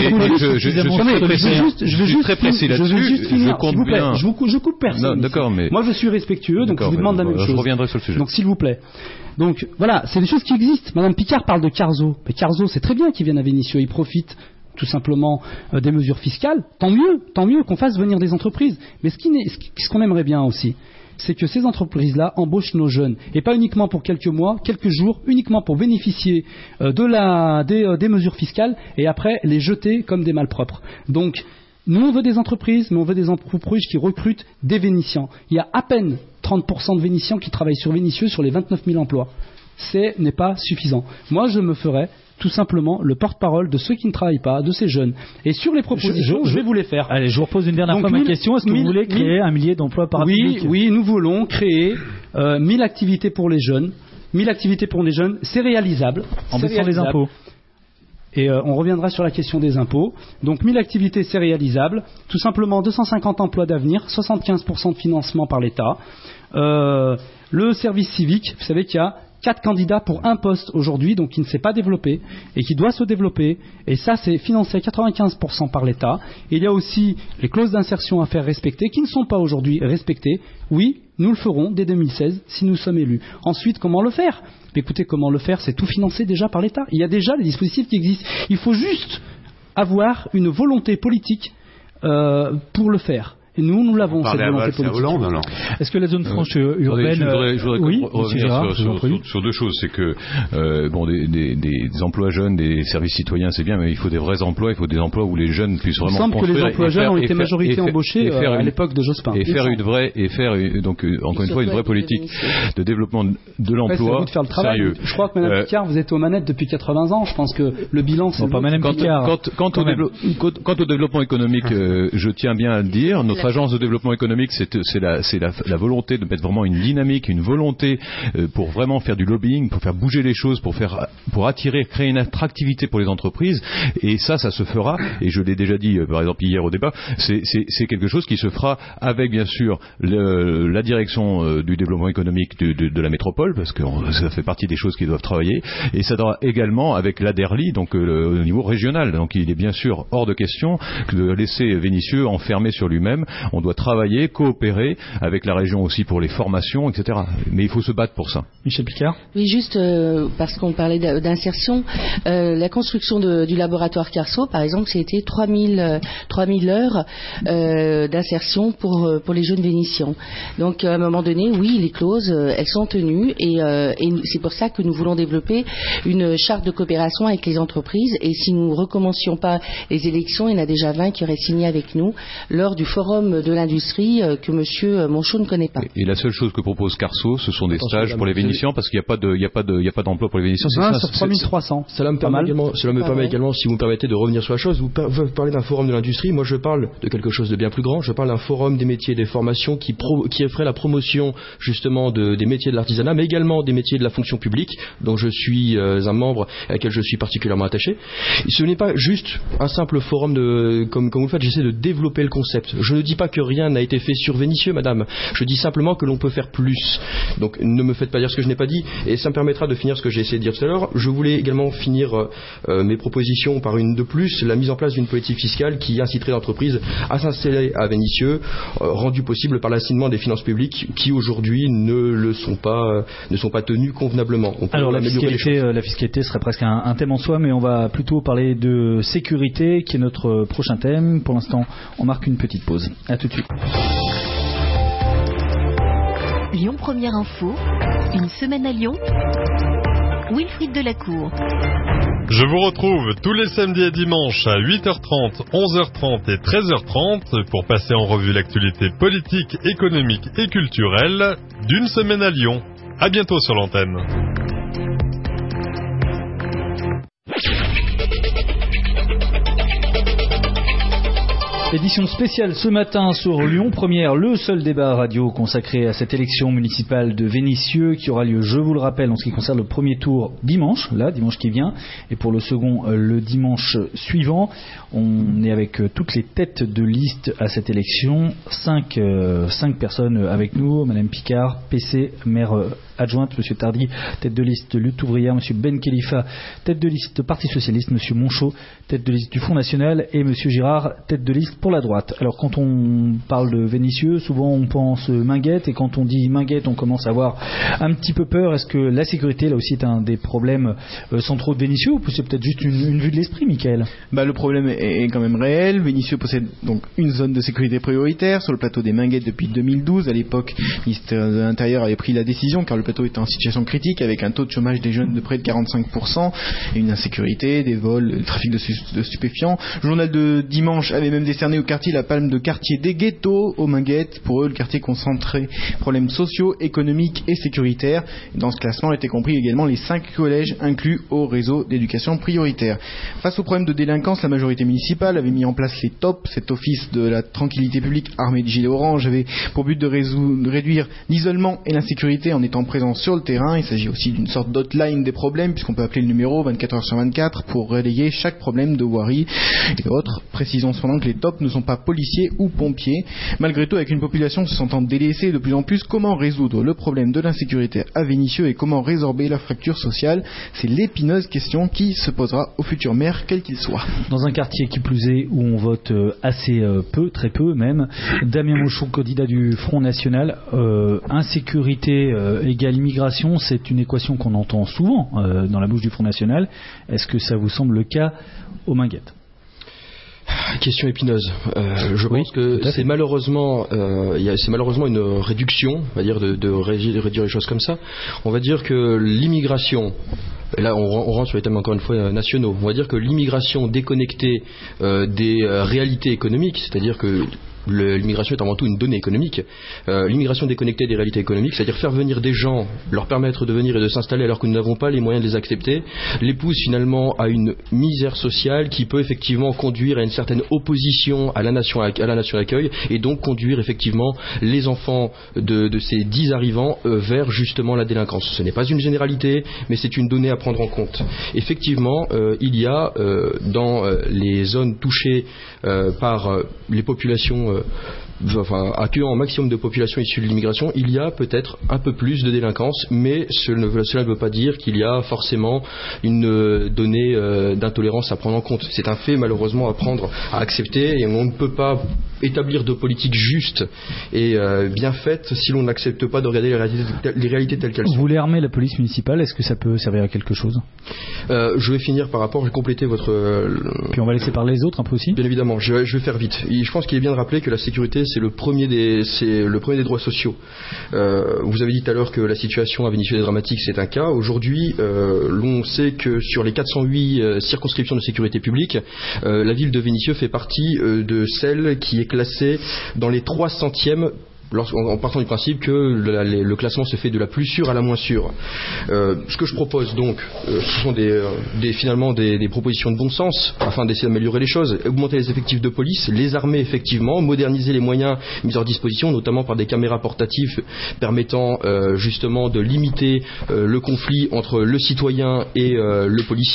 Je veux juste très précis là-dessus. finir, s'il vous plaît. Je coupe personne. Non, d'accord, mais moi je suis respectueux, donc je vous demande la même chose. Je reviendrai sur le sujet. Donc s'il vous plaît. Donc voilà, c'est des choses qui existent. Madame Picard parle de Carzo. Mais Carzo, c'est très bien qu'il vienne à Vénissieux, il profite tout simplement des mesures fiscales, tant mieux qu'on fasse venir des entreprises. Mais ce qu'on aimerait bien aussi, c'est que ces entreprises-là embauchent nos jeunes, et pas uniquement pour quelques mois, quelques jours, uniquement pour bénéficier des mesures fiscales, et après les jeter comme des malpropres. Donc, nous on veut des entreprises, mais on veut des entreprises qui recrutent des Vénitiens. Il y a à peine 30% de Vénitiens qui travaillent sur Vénissieux sur les 29 000 emplois. Ce n'est pas suffisant. Moi, je me ferai tout simplement le porte-parole de ceux qui ne travaillent pas, de ces jeunes. Et sur les propositions, je vais vous les faire. Allez, je vous repose une dernière fois ma question. Est-ce que vous voulez créer 1 millier d'emplois parapublics? Oui, nous voulons créer 1000 activités pour les jeunes. 1000 activités pour les jeunes, c'est réalisable. En baissant les impôts. Et on reviendra sur la question des impôts. Donc 1000 activités, c'est réalisable. Tout simplement 250 emplois d'avenir, 75% de financement par l'État. Le service civique, vous savez qu'il y a 4 candidats pour un poste aujourd'hui, donc qui ne s'est pas développé et qui doit se développer. Et ça, c'est financé à 95% par l'État. Et il y a aussi les clauses d'insertion à faire respecter, qui ne sont pas aujourd'hui respectées. Oui, nous le ferons dès 2016, si nous sommes élus. Ensuite, comment le faire? Écoutez, comment le faire? C'est tout financé déjà par l'État. Il y a déjà les dispositifs qui existent. Il faut juste avoir une volonté politique pour le faire. Et nous l'avons, cette volonté politique. Hollande, alors. Est-ce que la zone franche urbaine... Je voudrais revenir sur deux choses. C'est que des emplois jeunes, des services citoyens, c'est bien, mais il faut des vrais emplois, il faut des emplois où les jeunes puissent vraiment construire. Il me semble que les emplois jeunes ont été majorité embauchés à l'époque de Jospin. Encore une fois, une vraie politique de développement de l'emploi sérieux. Je crois que Mme Picard, vous êtes aux manettes depuis 80 ans. Je pense que le bilan, c'est pas Mme Picard. Quant au développement économique, je tiens bien à le dire, notre agence de développement économique, c'est la volonté de mettre vraiment une dynamique, une volonté pour vraiment faire du lobbying, pour faire bouger les choses, pour attirer, créer une attractivité pour les entreprises. Et ça se fera. Et je l'ai déjà dit, par exemple hier au débat, c'est quelque chose qui se fera avec bien sûr la direction du développement économique de la métropole, parce que ça fait partie des choses qui doivent travailler. Et ça sera également avec l'ADERLI, donc au niveau régional. Donc il est bien sûr hors de question de laisser Vénissieux enfermé sur lui-même. On doit travailler, coopérer avec la région aussi pour les formations, etc. Mais il faut se battre pour ça. Michel Picard. Oui, juste parce qu'on parlait d'insertion, la construction du laboratoire Carso, par exemple, c'était 3000 heures d'insertion pour les jeunes Vénitiens. Donc à un moment donné, oui, les clauses, elles sont tenues et c'est pour ça que nous voulons développer une charte de coopération avec les entreprises. Et si nous ne recommencions pas les élections, il y en a déjà 20 qui auraient signé avec nous lors du forum de l'industrie que M. Monchot ne connaît pas. Et la seule chose que propose Carso, ce sont des stages pour les Vénitiens, parce qu'il n'y a pas d'emploi pour les Vénitiens. C'est ça, sur 3300. Cela me permet également, si vous me permettez de revenir sur la chose, vous parlez d'un forum de l'industrie, moi je parle de quelque chose de bien plus grand, je parle d'un forum des métiers et des formations qui ferait la promotion justement des métiers de l'artisanat, mais également des métiers de la fonction publique, dont je suis un membre à laquelle je suis particulièrement attaché. Ce n'est pas juste un simple forum comme vous le faites, j'essaie de développer le concept. Je ne dis dis pas que rien n'a été fait sur Vénissieux, madame. Je dis simplement que l'on peut faire plus. Donc ne me faites pas dire ce que je n'ai pas dit, et ça me permettra de finir ce que j'ai essayé de dire tout à l'heure. Je voulais également finir mes propositions par une de plus, la mise en place d'une politique fiscale qui inciterait l'entreprise à s'installer à Vénissieux, rendue possible par l'assainissement des finances publiques qui aujourd'hui ne sont pas tenues convenablement. Alors la fiscalité serait presque un thème en soi, mais on va plutôt parler de sécurité qui est notre prochain thème. Pour l'instant, on marque une petite pause. À tout de suite. Lyon Première Info, une semaine à Lyon. Wilfried Delacour. Je vous retrouve tous les samedis et dimanches à 8h30, 11h30 et 13h30 pour passer en revue l'actualité politique, économique et culturelle d'une semaine à Lyon. À bientôt sur l'antenne. Édition spéciale ce matin sur Lyon Première, le seul débat radio consacré à cette élection municipale de Vénissieux qui aura lieu, je vous le rappelle, en ce qui concerne le premier tour dimanche qui vient, et pour le second le dimanche suivant. On est avec toutes les têtes de liste à cette élection, 5 personnes avec nous, Madame Picard, PC, maire adjointe, Monsieur Tardy, tête de liste Lutte ouvrière, Monsieur Ben Khalifa, tête de liste Parti socialiste, Monsieur Monchot, tête de liste du Front national, et Monsieur Girard, tête de liste pour la droite. Alors quand on parle de Vénissieux, souvent on pense Minguette, et quand on dit Minguette, on commence à avoir un petit peu peur. Est-ce que la sécurité là aussi est un des problèmes centraux de Vénissieux, ou c'est peut-être juste une vue de l'esprit, Michael? Le problème est quand même réel. Vénissieux possède donc une zone de sécurité prioritaire sur le plateau des Minguettes depuis 2012. À l'époque, le ministère de l'Intérieur avait pris la décision car le plateau était en situation critique avec un taux de chômage des jeunes de près de 45% et une insécurité, des vols, le trafic de stupéfiants. Le journal de dimanche avait même décerné au quartier la palme de quartier des ghettos aux Minguettes. Pour eux, le quartier concentrait problèmes sociaux, économiques et sécuritaires. Dans ce classement étaient compris également les 5 collèges inclus au réseau d'éducation prioritaire. Face aux problèmes de délinquance, la majorité municipale avait mis en place les TOP. Cet office de la tranquillité publique armé de gilets orange avait pour but de réduire l'isolement et l'insécurité en étant présent sur le terrain. Il s'agit aussi d'une sorte d'hotline des problèmes puisqu'on peut appeler le numéro 24h/24 pour relayer chaque problème de voirie et autres. Précisons cependant que les TOP ne sont pas policiers ou pompiers. Malgré tout, avec une population se sentant délaissée de plus en plus, comment résoudre le problème de l'insécurité à Vénissieux et comment résorber la fracture sociale? C'est l'épineuse question qui se posera au futur maire, quel qu'il soit. Dans un quartier qui plus est où on vote assez peu, très peu même, Damien Monchot, candidat du Front national, insécurité égale immigration, c'est une équation qu'on entend souvent dans la bouche du Front national. Est-ce que ça vous semble le cas aux Minguettes? Question épineuse. Je pense que c'est malheureusement une réduction, on va dire, de réduire les choses comme ça. On va dire que l'immigration, et là on rentre sur les thèmes encore une fois nationaux, on va dire que l'immigration déconnectée des réalités économiques, c'est-à-dire que l'immigration est avant tout une donnée économique. L'immigration déconnectée des réalités économiques, c'est-à-dire faire venir des gens, leur permettre de venir et de s'installer alors que nous n'avons pas les moyens de les accepter, les pousse finalement à une misère sociale qui peut effectivement conduire à une certaine opposition à la nation d'accueil et donc conduire effectivement les enfants de ces 10 arrivants vers justement la délinquance. Ce n'est pas une généralité, mais c'est une donnée à prendre en compte. Effectivement, il y a dans les zones touchées par les populations accueillant un maximum de population issue de l'immigration, il y a peut-être un peu plus de délinquance, mais cela ne veut pas dire qu'il y a forcément une donnée d'intolérance à prendre en compte. C'est un fait malheureusement à accepter, et on ne peut pas établir de politique juste et bien faite si l'on n'accepte pas de regarder les réalités telles qu'elles sont. Vous voulez armer la police municipale, est-ce que ça peut servir à quelque chose? Je vais finir par rapport, je vais compléter votre... Puis on va laisser parler les autres un peu aussi. Bien évidemment, je vais faire vite. Et je pense qu'il est bien de rappeler que la sécurité c'est le premier des droits sociaux. Vous avez dit tout à l'heure que la situation à Vénissieux est dramatique, c'est un cas. Aujourd'hui, l'on sait que sur les 408 circonscriptions de sécurité publique, la ville de Vénissieux fait partie de celle qui est classée dans les 300e, en partant du principe que le classement se fait de la plus sûre à la moins sûre. Ce que je propose donc, ce sont finalement des propositions de bon sens afin d'essayer d'améliorer les choses. Augmenter les effectifs de police, les armer effectivement, moderniser les moyens mis à leur disposition, notamment par des caméras portatives permettant justement de limiter le conflit entre le citoyen et le policier.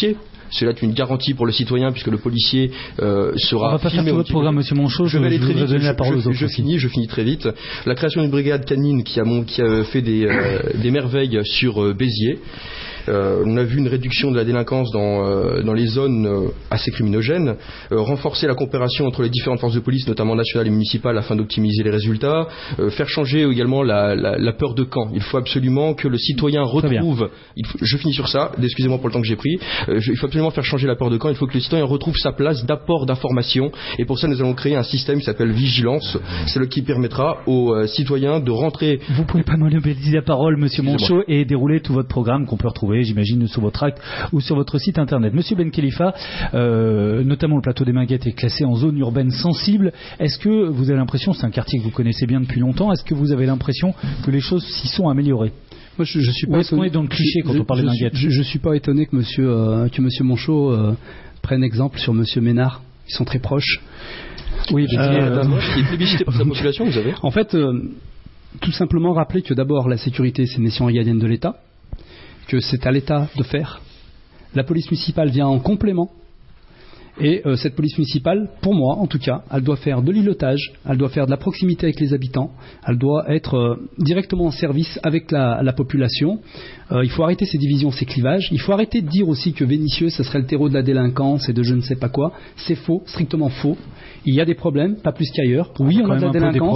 Cela est une garantie pour le citoyen puisque le policier sera. On va pas faire tout votre programme, Monsieur Monchot. Je vais aller très vite. Je finis très vite. La création d'une brigade canine qui a fait des merveilles sur Béziers. On a vu une réduction de la délinquance dans les zones assez criminogènes, renforcer la coopération entre les différentes forces de police, notamment nationales et municipales, afin d'optimiser les résultats, faire changer également la peur de camp. Il faut absolument que le citoyen retrouve, je finis sur ça, excusez-moi pour le temps que j'ai pris, il faut absolument faire changer la peur de camp, il faut que le citoyen retrouve sa place d'apport d'information, et pour ça nous allons créer un système qui s'appelle Vigilance, c'est le qui permettra aux citoyens de rentrer... Vous pouvez pas monopoliser la parole, Monsieur Monchot, et dérouler tout votre programme qu'on peut retrouver, j'imagine, sur votre acte ou sur votre site internet. Monsieur Ben Khalifa, notamment le plateau des Minguettes est classé en zone urbaine sensible. Est-ce que vous avez l'impression, c'est un quartier que vous connaissez bien depuis longtemps, est-ce que vous avez l'impression que les choses s'y sont améliorées? Moi, je suis pas étonné. On est dans le cliché quand on parle des Minguettes. Je suis pas étonné que Monsieur Monchot prenne exemple sur Monsieur Ménard. Ils sont très proches. Oui, qui est plébiscité par sa population, vous savez. En fait, tout simplement rappeler que d'abord la sécurité c'est une mission régalienne de l'État, que c'est à l'État de faire. La police municipale vient en complément. Et cette police municipale, pour moi en tout cas, elle doit faire de l'îlotage, elle doit faire de la proximité avec les habitants, elle doit être directement en service avec la population. Il faut arrêter ces divisions, ces clivages. Il faut arrêter de dire aussi que Vénissieux, ça serait le terreau de la délinquance et de je ne sais pas quoi. C'est faux, strictement faux. Il y a des problèmes, pas plus qu'ailleurs. Oui, on a de la délinquance.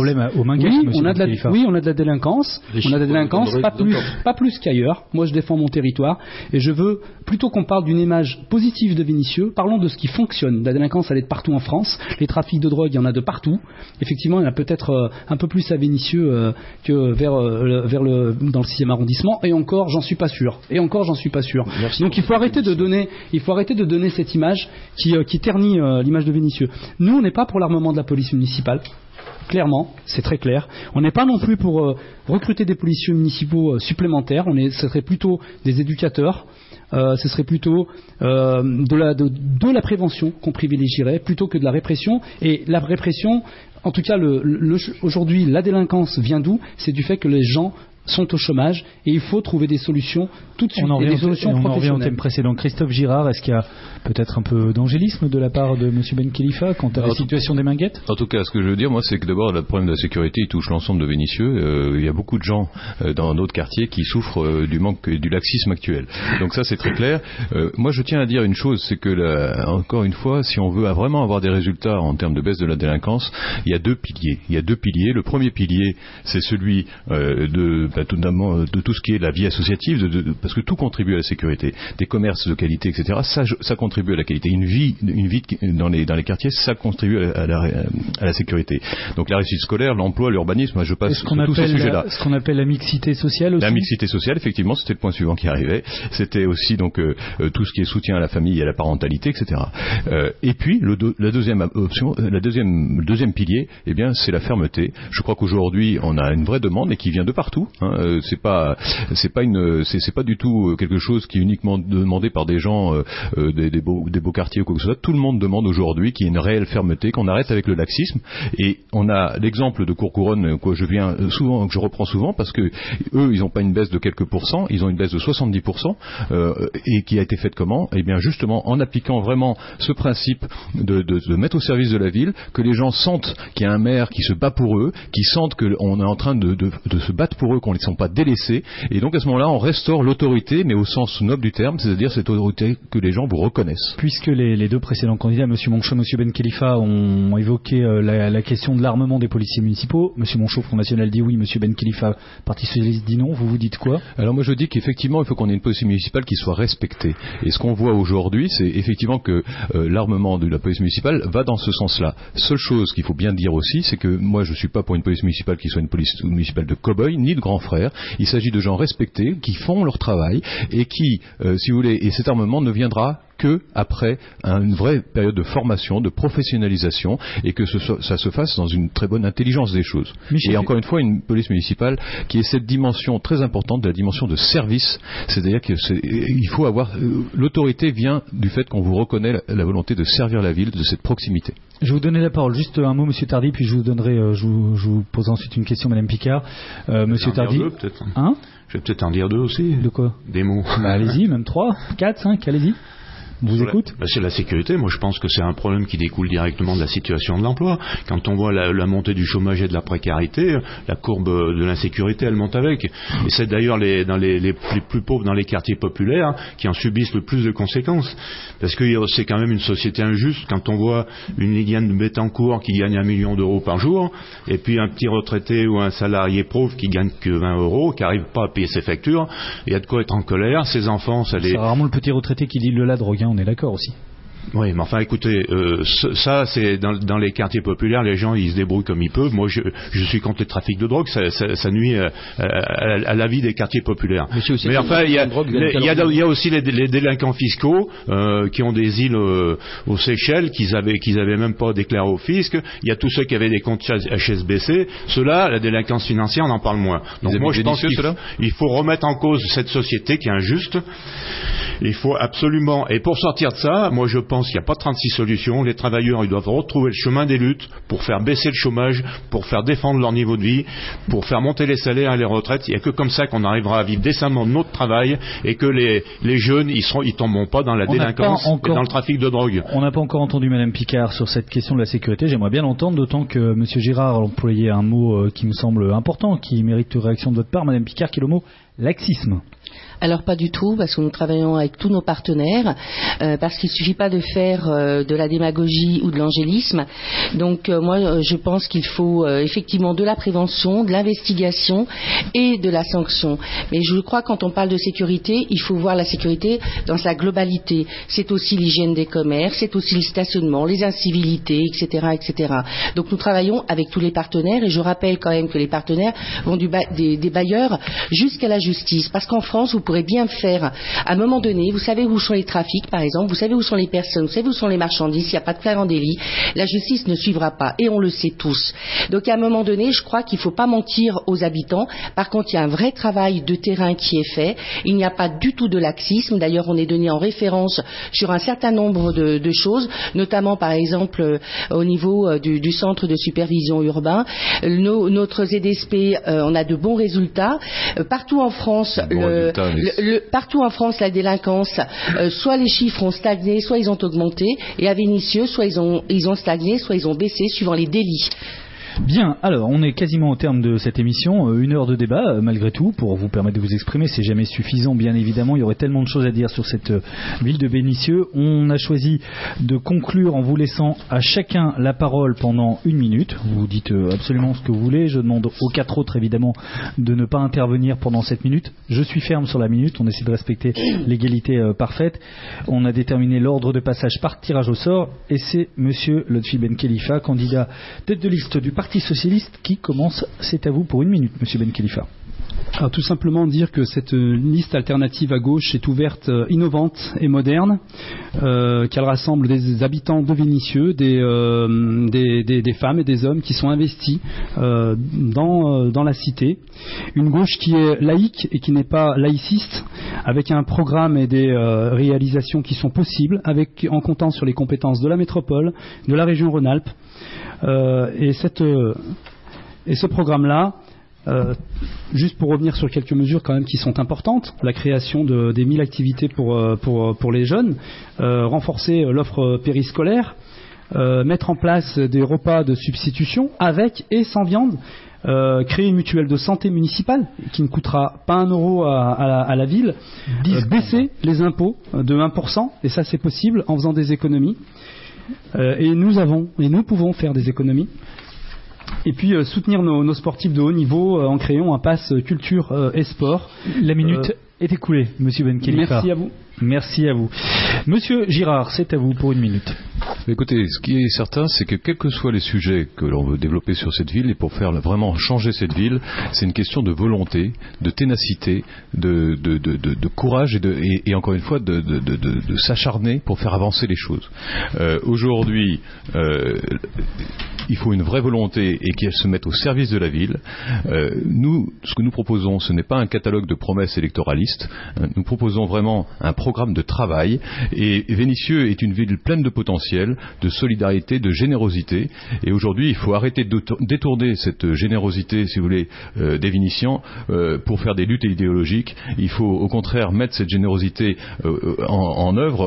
Oui, on a de la délinquance. On a de la délinquance, pas plus qu'ailleurs. Moi, je défends mon territoire et je veux plutôt qu'on parle d'une image positive de Vénissieux. Parlons de ce qui fonctionne. La délinquance, elle est de partout en France. Les trafics de drogue, il y en a de partout. Effectivement, il y en a peut-être un peu plus à Vénissieux que dans le 6e arrondissement. Et encore, j'en suis pas sûr. Merci. Donc, il faut arrêter de donner cette image qui ternit l'image de Vénissieux. Nous, on n'est pas pour l'armement de la police municipale. Clairement, c'est très clair. On n'est pas non plus pour recruter des policiers municipaux supplémentaires. Ce serait plutôt des éducateurs. Ce serait plutôt de la prévention qu'on privilégierait plutôt que de la répression. Et la répression, en tout cas, aujourd'hui, la délinquance vient d'où? C'est du fait que les gens sont au chômage et il faut trouver des solutions tout de suite. On en revient au thème précédent. Christophe Girard, est-ce qu'il y a peut-être un peu d'angélisme de la part de M. Ben Khalifa quant à la situation des Minguettes? En tout cas, ce que je veux dire, moi, c'est que d'abord, le problème de la sécurité, il touche l'ensemble de Vénissieux. Il y a beaucoup de gens dans notre quartier qui souffrent du manque, du laxisme actuel. Donc ça, c'est très clair. Moi, je tiens à dire une chose, c'est que, encore une fois, si on veut vraiment avoir des résultats en termes de baisse de la délinquance, il y a deux piliers. Le premier pilier, c'est celui de tout ce qui est la vie associative, parce que tout contribue à la sécurité, des commerces de qualité, etc. Ça contribue à la qualité. Une vie dans les quartiers, ça contribue à la sécurité. Donc la réussite scolaire, l'emploi, l'urbanisme, je passe sur tous ces sujets-là. Ce qu'on appelle la mixité sociale aussi. La mixité sociale, effectivement, c'était le point suivant qui arrivait. C'était aussi donc tout ce qui est soutien à la famille et à la parentalité, etc. Et puis le deuxième pilier, eh bien, c'est la fermeté. Je crois qu'aujourd'hui, on a une vraie demande et qui vient de partout. C'est pas du tout quelque chose qui est uniquement demandé par des gens des beaux quartiers ou quoi que ce soit. Tout le monde demande aujourd'hui qu'il y ait une réelle fermeté, qu'on arrête avec le laxisme. Et on a l'exemple de Courcouronnes que je reprends souvent parce que eux, ils n'ont pas une baisse de quelques pourcents, ils ont une baisse de 70%, et qui a été faite comment? Eh bien, justement, en appliquant vraiment ce principe de mettre au service de la ville, que les gens sentent qu'il y a un maire qui se bat pour eux, qui sentent qu'on est en train de se battre pour eux, qu'on ne les sent pas délaissés, et donc à ce moment-là on restaure l'autorité, mais au sens noble du terme, c'est-à-dire cette autorité que les gens vous reconnaissent. Puisque les deux précédents candidats, M. Monchot et M. Ben Khalifa, ont évoqué la question de l'armement des policiers municipaux, M. Monchot, Front National, dit oui, M. Ben Khalifa, Parti Socialiste, dit non, vous dites quoi? Alors moi je dis qu'effectivement il faut qu'on ait une police municipale qui soit respectée, et ce qu'on voit aujourd'hui, c'est effectivement que l'armement de la police municipale va dans ce sens-là. Seule chose qu'il faut bien dire aussi, c'est que moi je ne suis pas pour une police municipale qui soit une police municipale de cow-boy, ni de grands frères. Il s'agit de gens respectés, qui font leur travail, et qui, si vous voulez, et cet armement ne viendra que après une vraie période de formation, de professionnalisation, et que ça se fasse dans une très bonne intelligence des choses. Et encore une fois, une police municipale qui ait cette dimension très importante de la dimension de service, c'est-à-dire qu'il faut avoir l'autorité vient du fait qu'on vous reconnaît la volonté de servir la ville, de cette proximité. Je vais vous donner la parole. Juste un mot, Monsieur Tardy, puis je vous donnerai, je vous pose ensuite une question, Madame Picard. Monsieur Tardy. Je vais peut-être en dire deux aussi. De quoi? Des mots. Allez-y, même 3, 4, 5, allez-y. vous écoute. C'est la sécurité. Moi, je pense que c'est un problème qui découle directement de la situation de l'emploi. Quand on voit la montée du chômage et de la précarité, la courbe de l'insécurité, elle monte avec. Et c'est d'ailleurs dans les plus pauvres, dans les quartiers populaires, qui en subissent le plus de conséquences. Parce que c'est quand même une société injuste quand on voit une Liliane de Bettencourt qui gagne 1 million d'euros par jour, et puis un petit retraité ou un salarié pauvre qui gagne que 20 euros, qui n'arrive pas à payer ses factures. Il y a de quoi être en colère. Ses enfants, c'est rarement le petit retraité qui deal la drogue, hein, on est d'accord aussi. Oui, mais enfin, écoutez, ça, c'est dans les quartiers populaires, les gens, ils se débrouillent comme ils peuvent. Moi, je suis contre les trafics de drogue, ça nuit à la vie des quartiers populaires. Mais enfin, il y a aussi les délinquants fiscaux qui ont des îles aux Seychelles qu'ils avaient même pas déclaré au fisc. Il y a tous ceux qui avaient des comptes HSBC. Ceux-là, la délinquance financière, on en parle moins. Donc moi, je pense qu'il faut remettre en cause cette société qui est injuste. Il faut absolument, et pour sortir de ça, moi je pense qu'il n'y a pas 36 solutions. Les travailleurs, ils doivent retrouver le chemin des luttes pour faire baisser le chômage, pour faire défendre leur niveau de vie, pour faire monter les salaires et les retraites. Il n'y a que comme ça qu'on arrivera à vivre décemment de notre travail et que les jeunes, ils tomberont pas dans la délinquance et dans le trafic de drogue. On n'a pas encore entendu Madame Picard sur cette question de la sécurité. J'aimerais bien l'entendre, d'autant que Monsieur Girard a employé un mot qui me semble important, qui mérite une réaction de votre part, Madame Picard, qui est le mot laxisme. Alors pas du tout, parce que nous travaillons avec tous nos partenaires, parce qu'il ne suffit pas de faire de la démagogie ou de l'angélisme. Donc moi je pense qu'il faut effectivement de la prévention, de l'investigation et de la sanction. Mais je crois que quand on parle de sécurité, il faut voir la sécurité dans sa globalité. C'est aussi l'hygiène des commerces, c'est aussi le stationnement, les incivilités, etc., etc. Donc nous travaillons avec tous les partenaires, et je rappelle quand même que les partenaires vont des bailleurs jusqu'à la justice, parce qu'en France, vous pourrez bien faire, à un moment donné, vous savez où sont les trafics, par exemple, vous savez où sont les personnes, vous savez où sont les marchandises, s'il n'y a pas de flagrant délit, la justice ne suivra pas, et on le sait tous. Donc à un moment donné, je crois qu'il ne faut pas mentir aux habitants. Par contre, il y a un vrai travail de terrain qui est fait, il n'y a pas du tout de laxisme. D'ailleurs, on est donné en référence sur un certain nombre de choses, notamment par exemple au niveau du centre de supervision urbain. Notre ZSP, on a de bons résultats. Partout en France, partout en France, la délinquance, soit les chiffres ont stagné, soit ils ont augmenté, et à Vénissieux, soit ils ont stagné, soit ils ont baissé, suivant les délits. Bien, alors on est quasiment au terme de cette émission, 1 heure de débat malgré tout, pour vous permettre de vous exprimer. C'est jamais suffisant, bien évidemment, il y aurait tellement de choses à dire sur cette ville de Vénissieux. On a choisi de conclure en vous laissant à chacun la parole pendant 1 minute. Vous dites absolument ce que vous voulez, je demande aux 4 autres évidemment de ne pas intervenir pendant cette minute. Je suis ferme sur la minute, on essaie de respecter l'égalité parfaite. On a déterminé l'ordre de passage par tirage au sort, et c'est Monsieur Lotfi Ben Khelifa, candidat tête de liste du Parti Socialiste, qui commence. C'est à vous pour 1 minute, Monsieur Ben Khelifa. Alors, tout simplement dire que cette liste alternative à gauche est ouverte, innovante et moderne, qu'elle rassemble des habitants de Vénissieux, des femmes et des hommes qui sont investis dans la cité. Une gauche qui est laïque et qui n'est pas laïciste, avec un programme et des réalisations qui sont possibles, en comptant sur les compétences de la métropole, de la région Rhône-Alpes. Et ce programme-là, juste pour revenir sur quelques mesures quand même qui sont importantes, la création des 1000 activités pour les jeunes, renforcer l'offre périscolaire, mettre en place des repas de substitution avec et sans viande, créer une mutuelle de santé municipale qui ne coûtera pas 1 euro à la ville, baisser les impôts de 1%, et ça c'est possible en faisant des économies. Et nous pouvons faire des économies. Et puis soutenir nos sportifs de haut niveau en créant un pass culture et sport. La minute est écoulée, Monsieur Ben Khelifa. Merci à vous. Merci à vous. Monsieur Girard, c'est à vous pour 1 minute. Écoutez, ce qui est certain, c'est que quels que soient les sujets que l'on veut développer sur cette ville, et pour faire vraiment changer cette ville, c'est une question de volonté, de ténacité, de courage et encore une fois de s'acharner pour faire avancer les choses. Aujourd'hui, il faut une vraie volonté et qu'elle se mette au service de la ville. Nous, ce que nous proposons, ce n'est pas un catalogue de promesses électoralistes. Nous proposons vraiment un programme de travail, et Vénissieux est une ville pleine de potentiel, de solidarité, de générosité, et aujourd'hui il faut arrêter de détourner cette générosité, si vous voulez, des Vénitiens pour faire des luttes idéologiques. Il faut au contraire mettre cette générosité en œuvre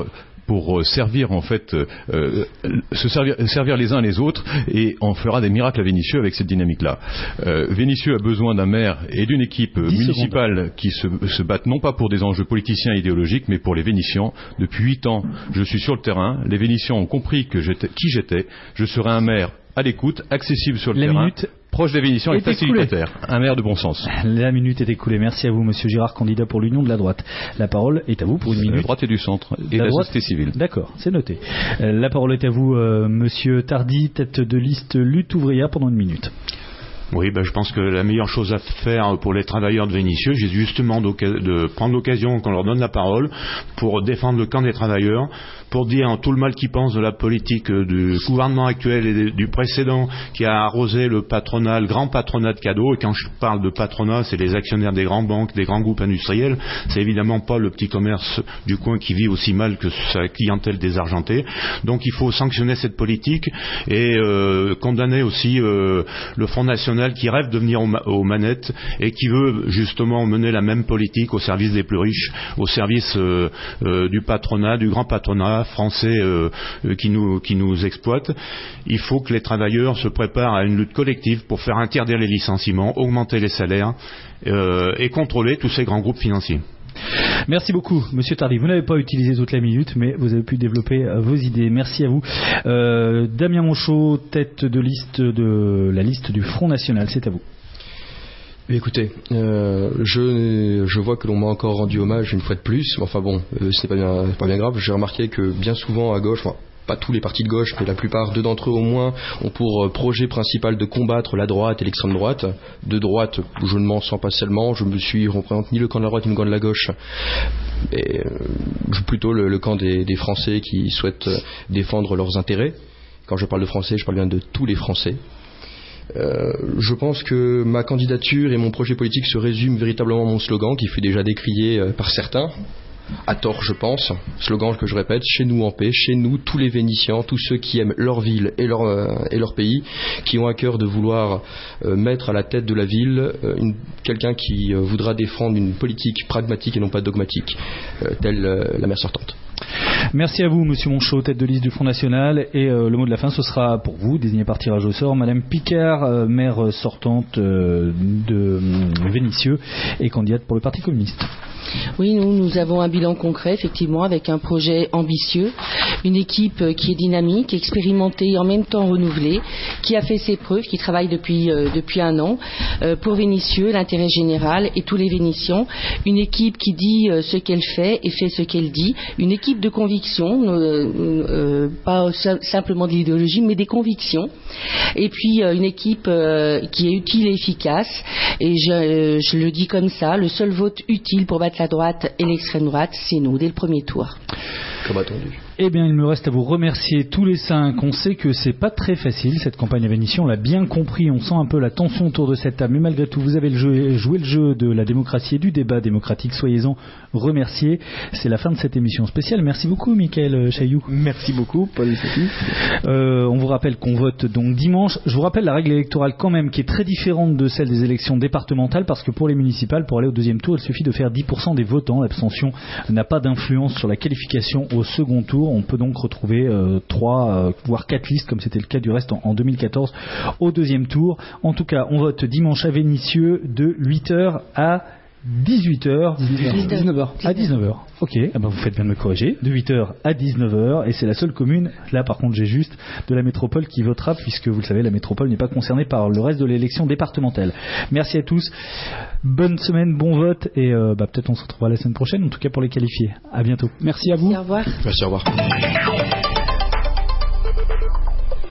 pour servir en fait, servir les uns les autres, et on fera des miracles à Vénissieux avec cette dynamique-là. Vénissieux a besoin d'un maire et d'une équipe municipale qui se battent non pas pour des enjeux politiciens et idéologiques, mais pour les Vénissiens. Depuis 8 ans, je suis sur le terrain. Les Vénissiens ont compris qui j'étais. Je serai un maire à l'écoute, accessible sur le terrain, proche des Vénissiens et facilitateur. Un maire de bon sens. La minute est écoulée. Merci à vous, Monsieur Girard, candidat pour l'Union de la droite. La parole est à vous pour une minute. La droite et du centre et la société civile. D'accord, c'est noté. La parole est à vous, Monsieur Tardy, tête de liste Lutte ouvrière, pendant une minute. Oui, je pense que la meilleure chose à faire pour les travailleurs de Vénissieux, c'est justement de prendre l'occasion qu'on leur donne la parole pour défendre le camp des travailleurs, pour dire tout le mal qu'ils pensent de la politique du gouvernement actuel et du précédent qui a arrosé le patronat, le grand patronat de cadeaux. Et quand je parle de patronat, c'est les actionnaires des grandes banques, des grands groupes industriels. C'est évidemment pas le petit commerce du coin qui vit aussi mal que sa clientèle désargentée. Donc il faut sanctionner cette politique et condamner aussi le Front National qui rêve de venir aux manettes et qui veut justement mener la même politique au service des plus riches, au service du patronat, du grand patronat français qui nous exploite. Il faut que les travailleurs se préparent à une lutte collective pour faire interdire les licenciements, augmenter les salaires et contrôler tous ces grands groupes financiers. Merci beaucoup, Monsieur Tardy. Vous n'avez pas utilisé toute la minute, mais vous avez pu développer vos idées. Merci à vous. Damien Monchot, tête de liste de la liste du Front National, c'est à vous. Écoutez, je vois que l'on m'a encore rendu hommage une fois de plus. Enfin bon, ce n'est pas bien grave. J'ai remarqué que bien souvent à gauche, pas tous les partis de gauche, mais la plupart, deux d'entre eux au moins, ont pour projet principal de combattre la droite et l'extrême droite. De droite, je ne m'en sens pas seulement, je ne représente ni le camp de la droite ni le camp de la gauche, mais plutôt le camp des Français qui souhaitent défendre leurs intérêts. Quand je parle de Français, je parle bien de tous les Français. Je pense que ma candidature et mon projet politique se résument véritablement à mon slogan qui fut déjà décrié par certains. À tort, je pense. Slogan que je répète: chez nous en paix, chez nous tous les Vénitiens, tous ceux qui aiment leur ville et leur pays, qui ont à cœur de vouloir mettre à la tête de la ville quelqu'un qui voudra défendre une politique pragmatique et non pas dogmatique, telle la maire sortante. Merci à vous, Monsieur Monchot, tête de liste du Front National. Et le mot de la fin, ce sera pour vous, désigné par tirage au sort, Madame Picard, maire sortante de Vénissieux et candidate pour le Parti communiste. Oui, nous avons un bilan concret, effectivement, avec un projet ambitieux, une équipe qui est dynamique, expérimentée et en même temps renouvelée, qui a fait ses preuves, qui travaille depuis 1 an pour Vénissieux, l'intérêt général et tous les Vénitiens. Une équipe qui dit ce qu'elle fait et fait ce qu'elle dit. Une équipe de conviction, pas simplement de l'idéologie, mais des convictions. Et puis une équipe qui est utile et efficace. Et je le dis comme ça, le seul vote utile pour battre la droite et l'extrême droite, c'est nous, dès le premier tour. Comme attendu. Eh bien, il me reste à vous remercier tous les 5. On sait que c'est pas très facile cette campagne à Vénissieux, on l'a bien compris, on sent un peu la tension autour de cette table, mais malgré tout, vous avez joué le jeu de la démocratie et du débat démocratique. Soyez-en remerciés. C'est la fin de cette émission spéciale. Merci beaucoup, Michael Chailloux. Merci beaucoup, Paul. On vous rappelle qu'on vote donc dimanche. Je vous rappelle la règle électorale quand même, qui est très différente de celle des élections départementales, parce que pour les municipales, pour aller au deuxième tour, il suffit de faire 10% des votants. L'abstention n'a pas d'influence sur la qualification au second tour. On peut donc retrouver 3 voire 4 listes, comme c'était le cas du reste en 2014, au deuxième tour. En tout cas, on vote dimanche à Vénissieux de 8h à 18h. 19h. À 19h. Ok, vous faites bien de me corriger. De 8h à 19h. Et c'est la seule commune, là par contre j'ai juste, de la métropole qui votera, puisque vous le savez, la métropole n'est pas concernée par le reste de l'élection départementale. Merci à tous. Bonne semaine, bon vote. Et peut-être on se retrouvera la semaine prochaine, en tout cas pour les qualifiés. À bientôt. Merci à vous. Au revoir. Merci, au revoir.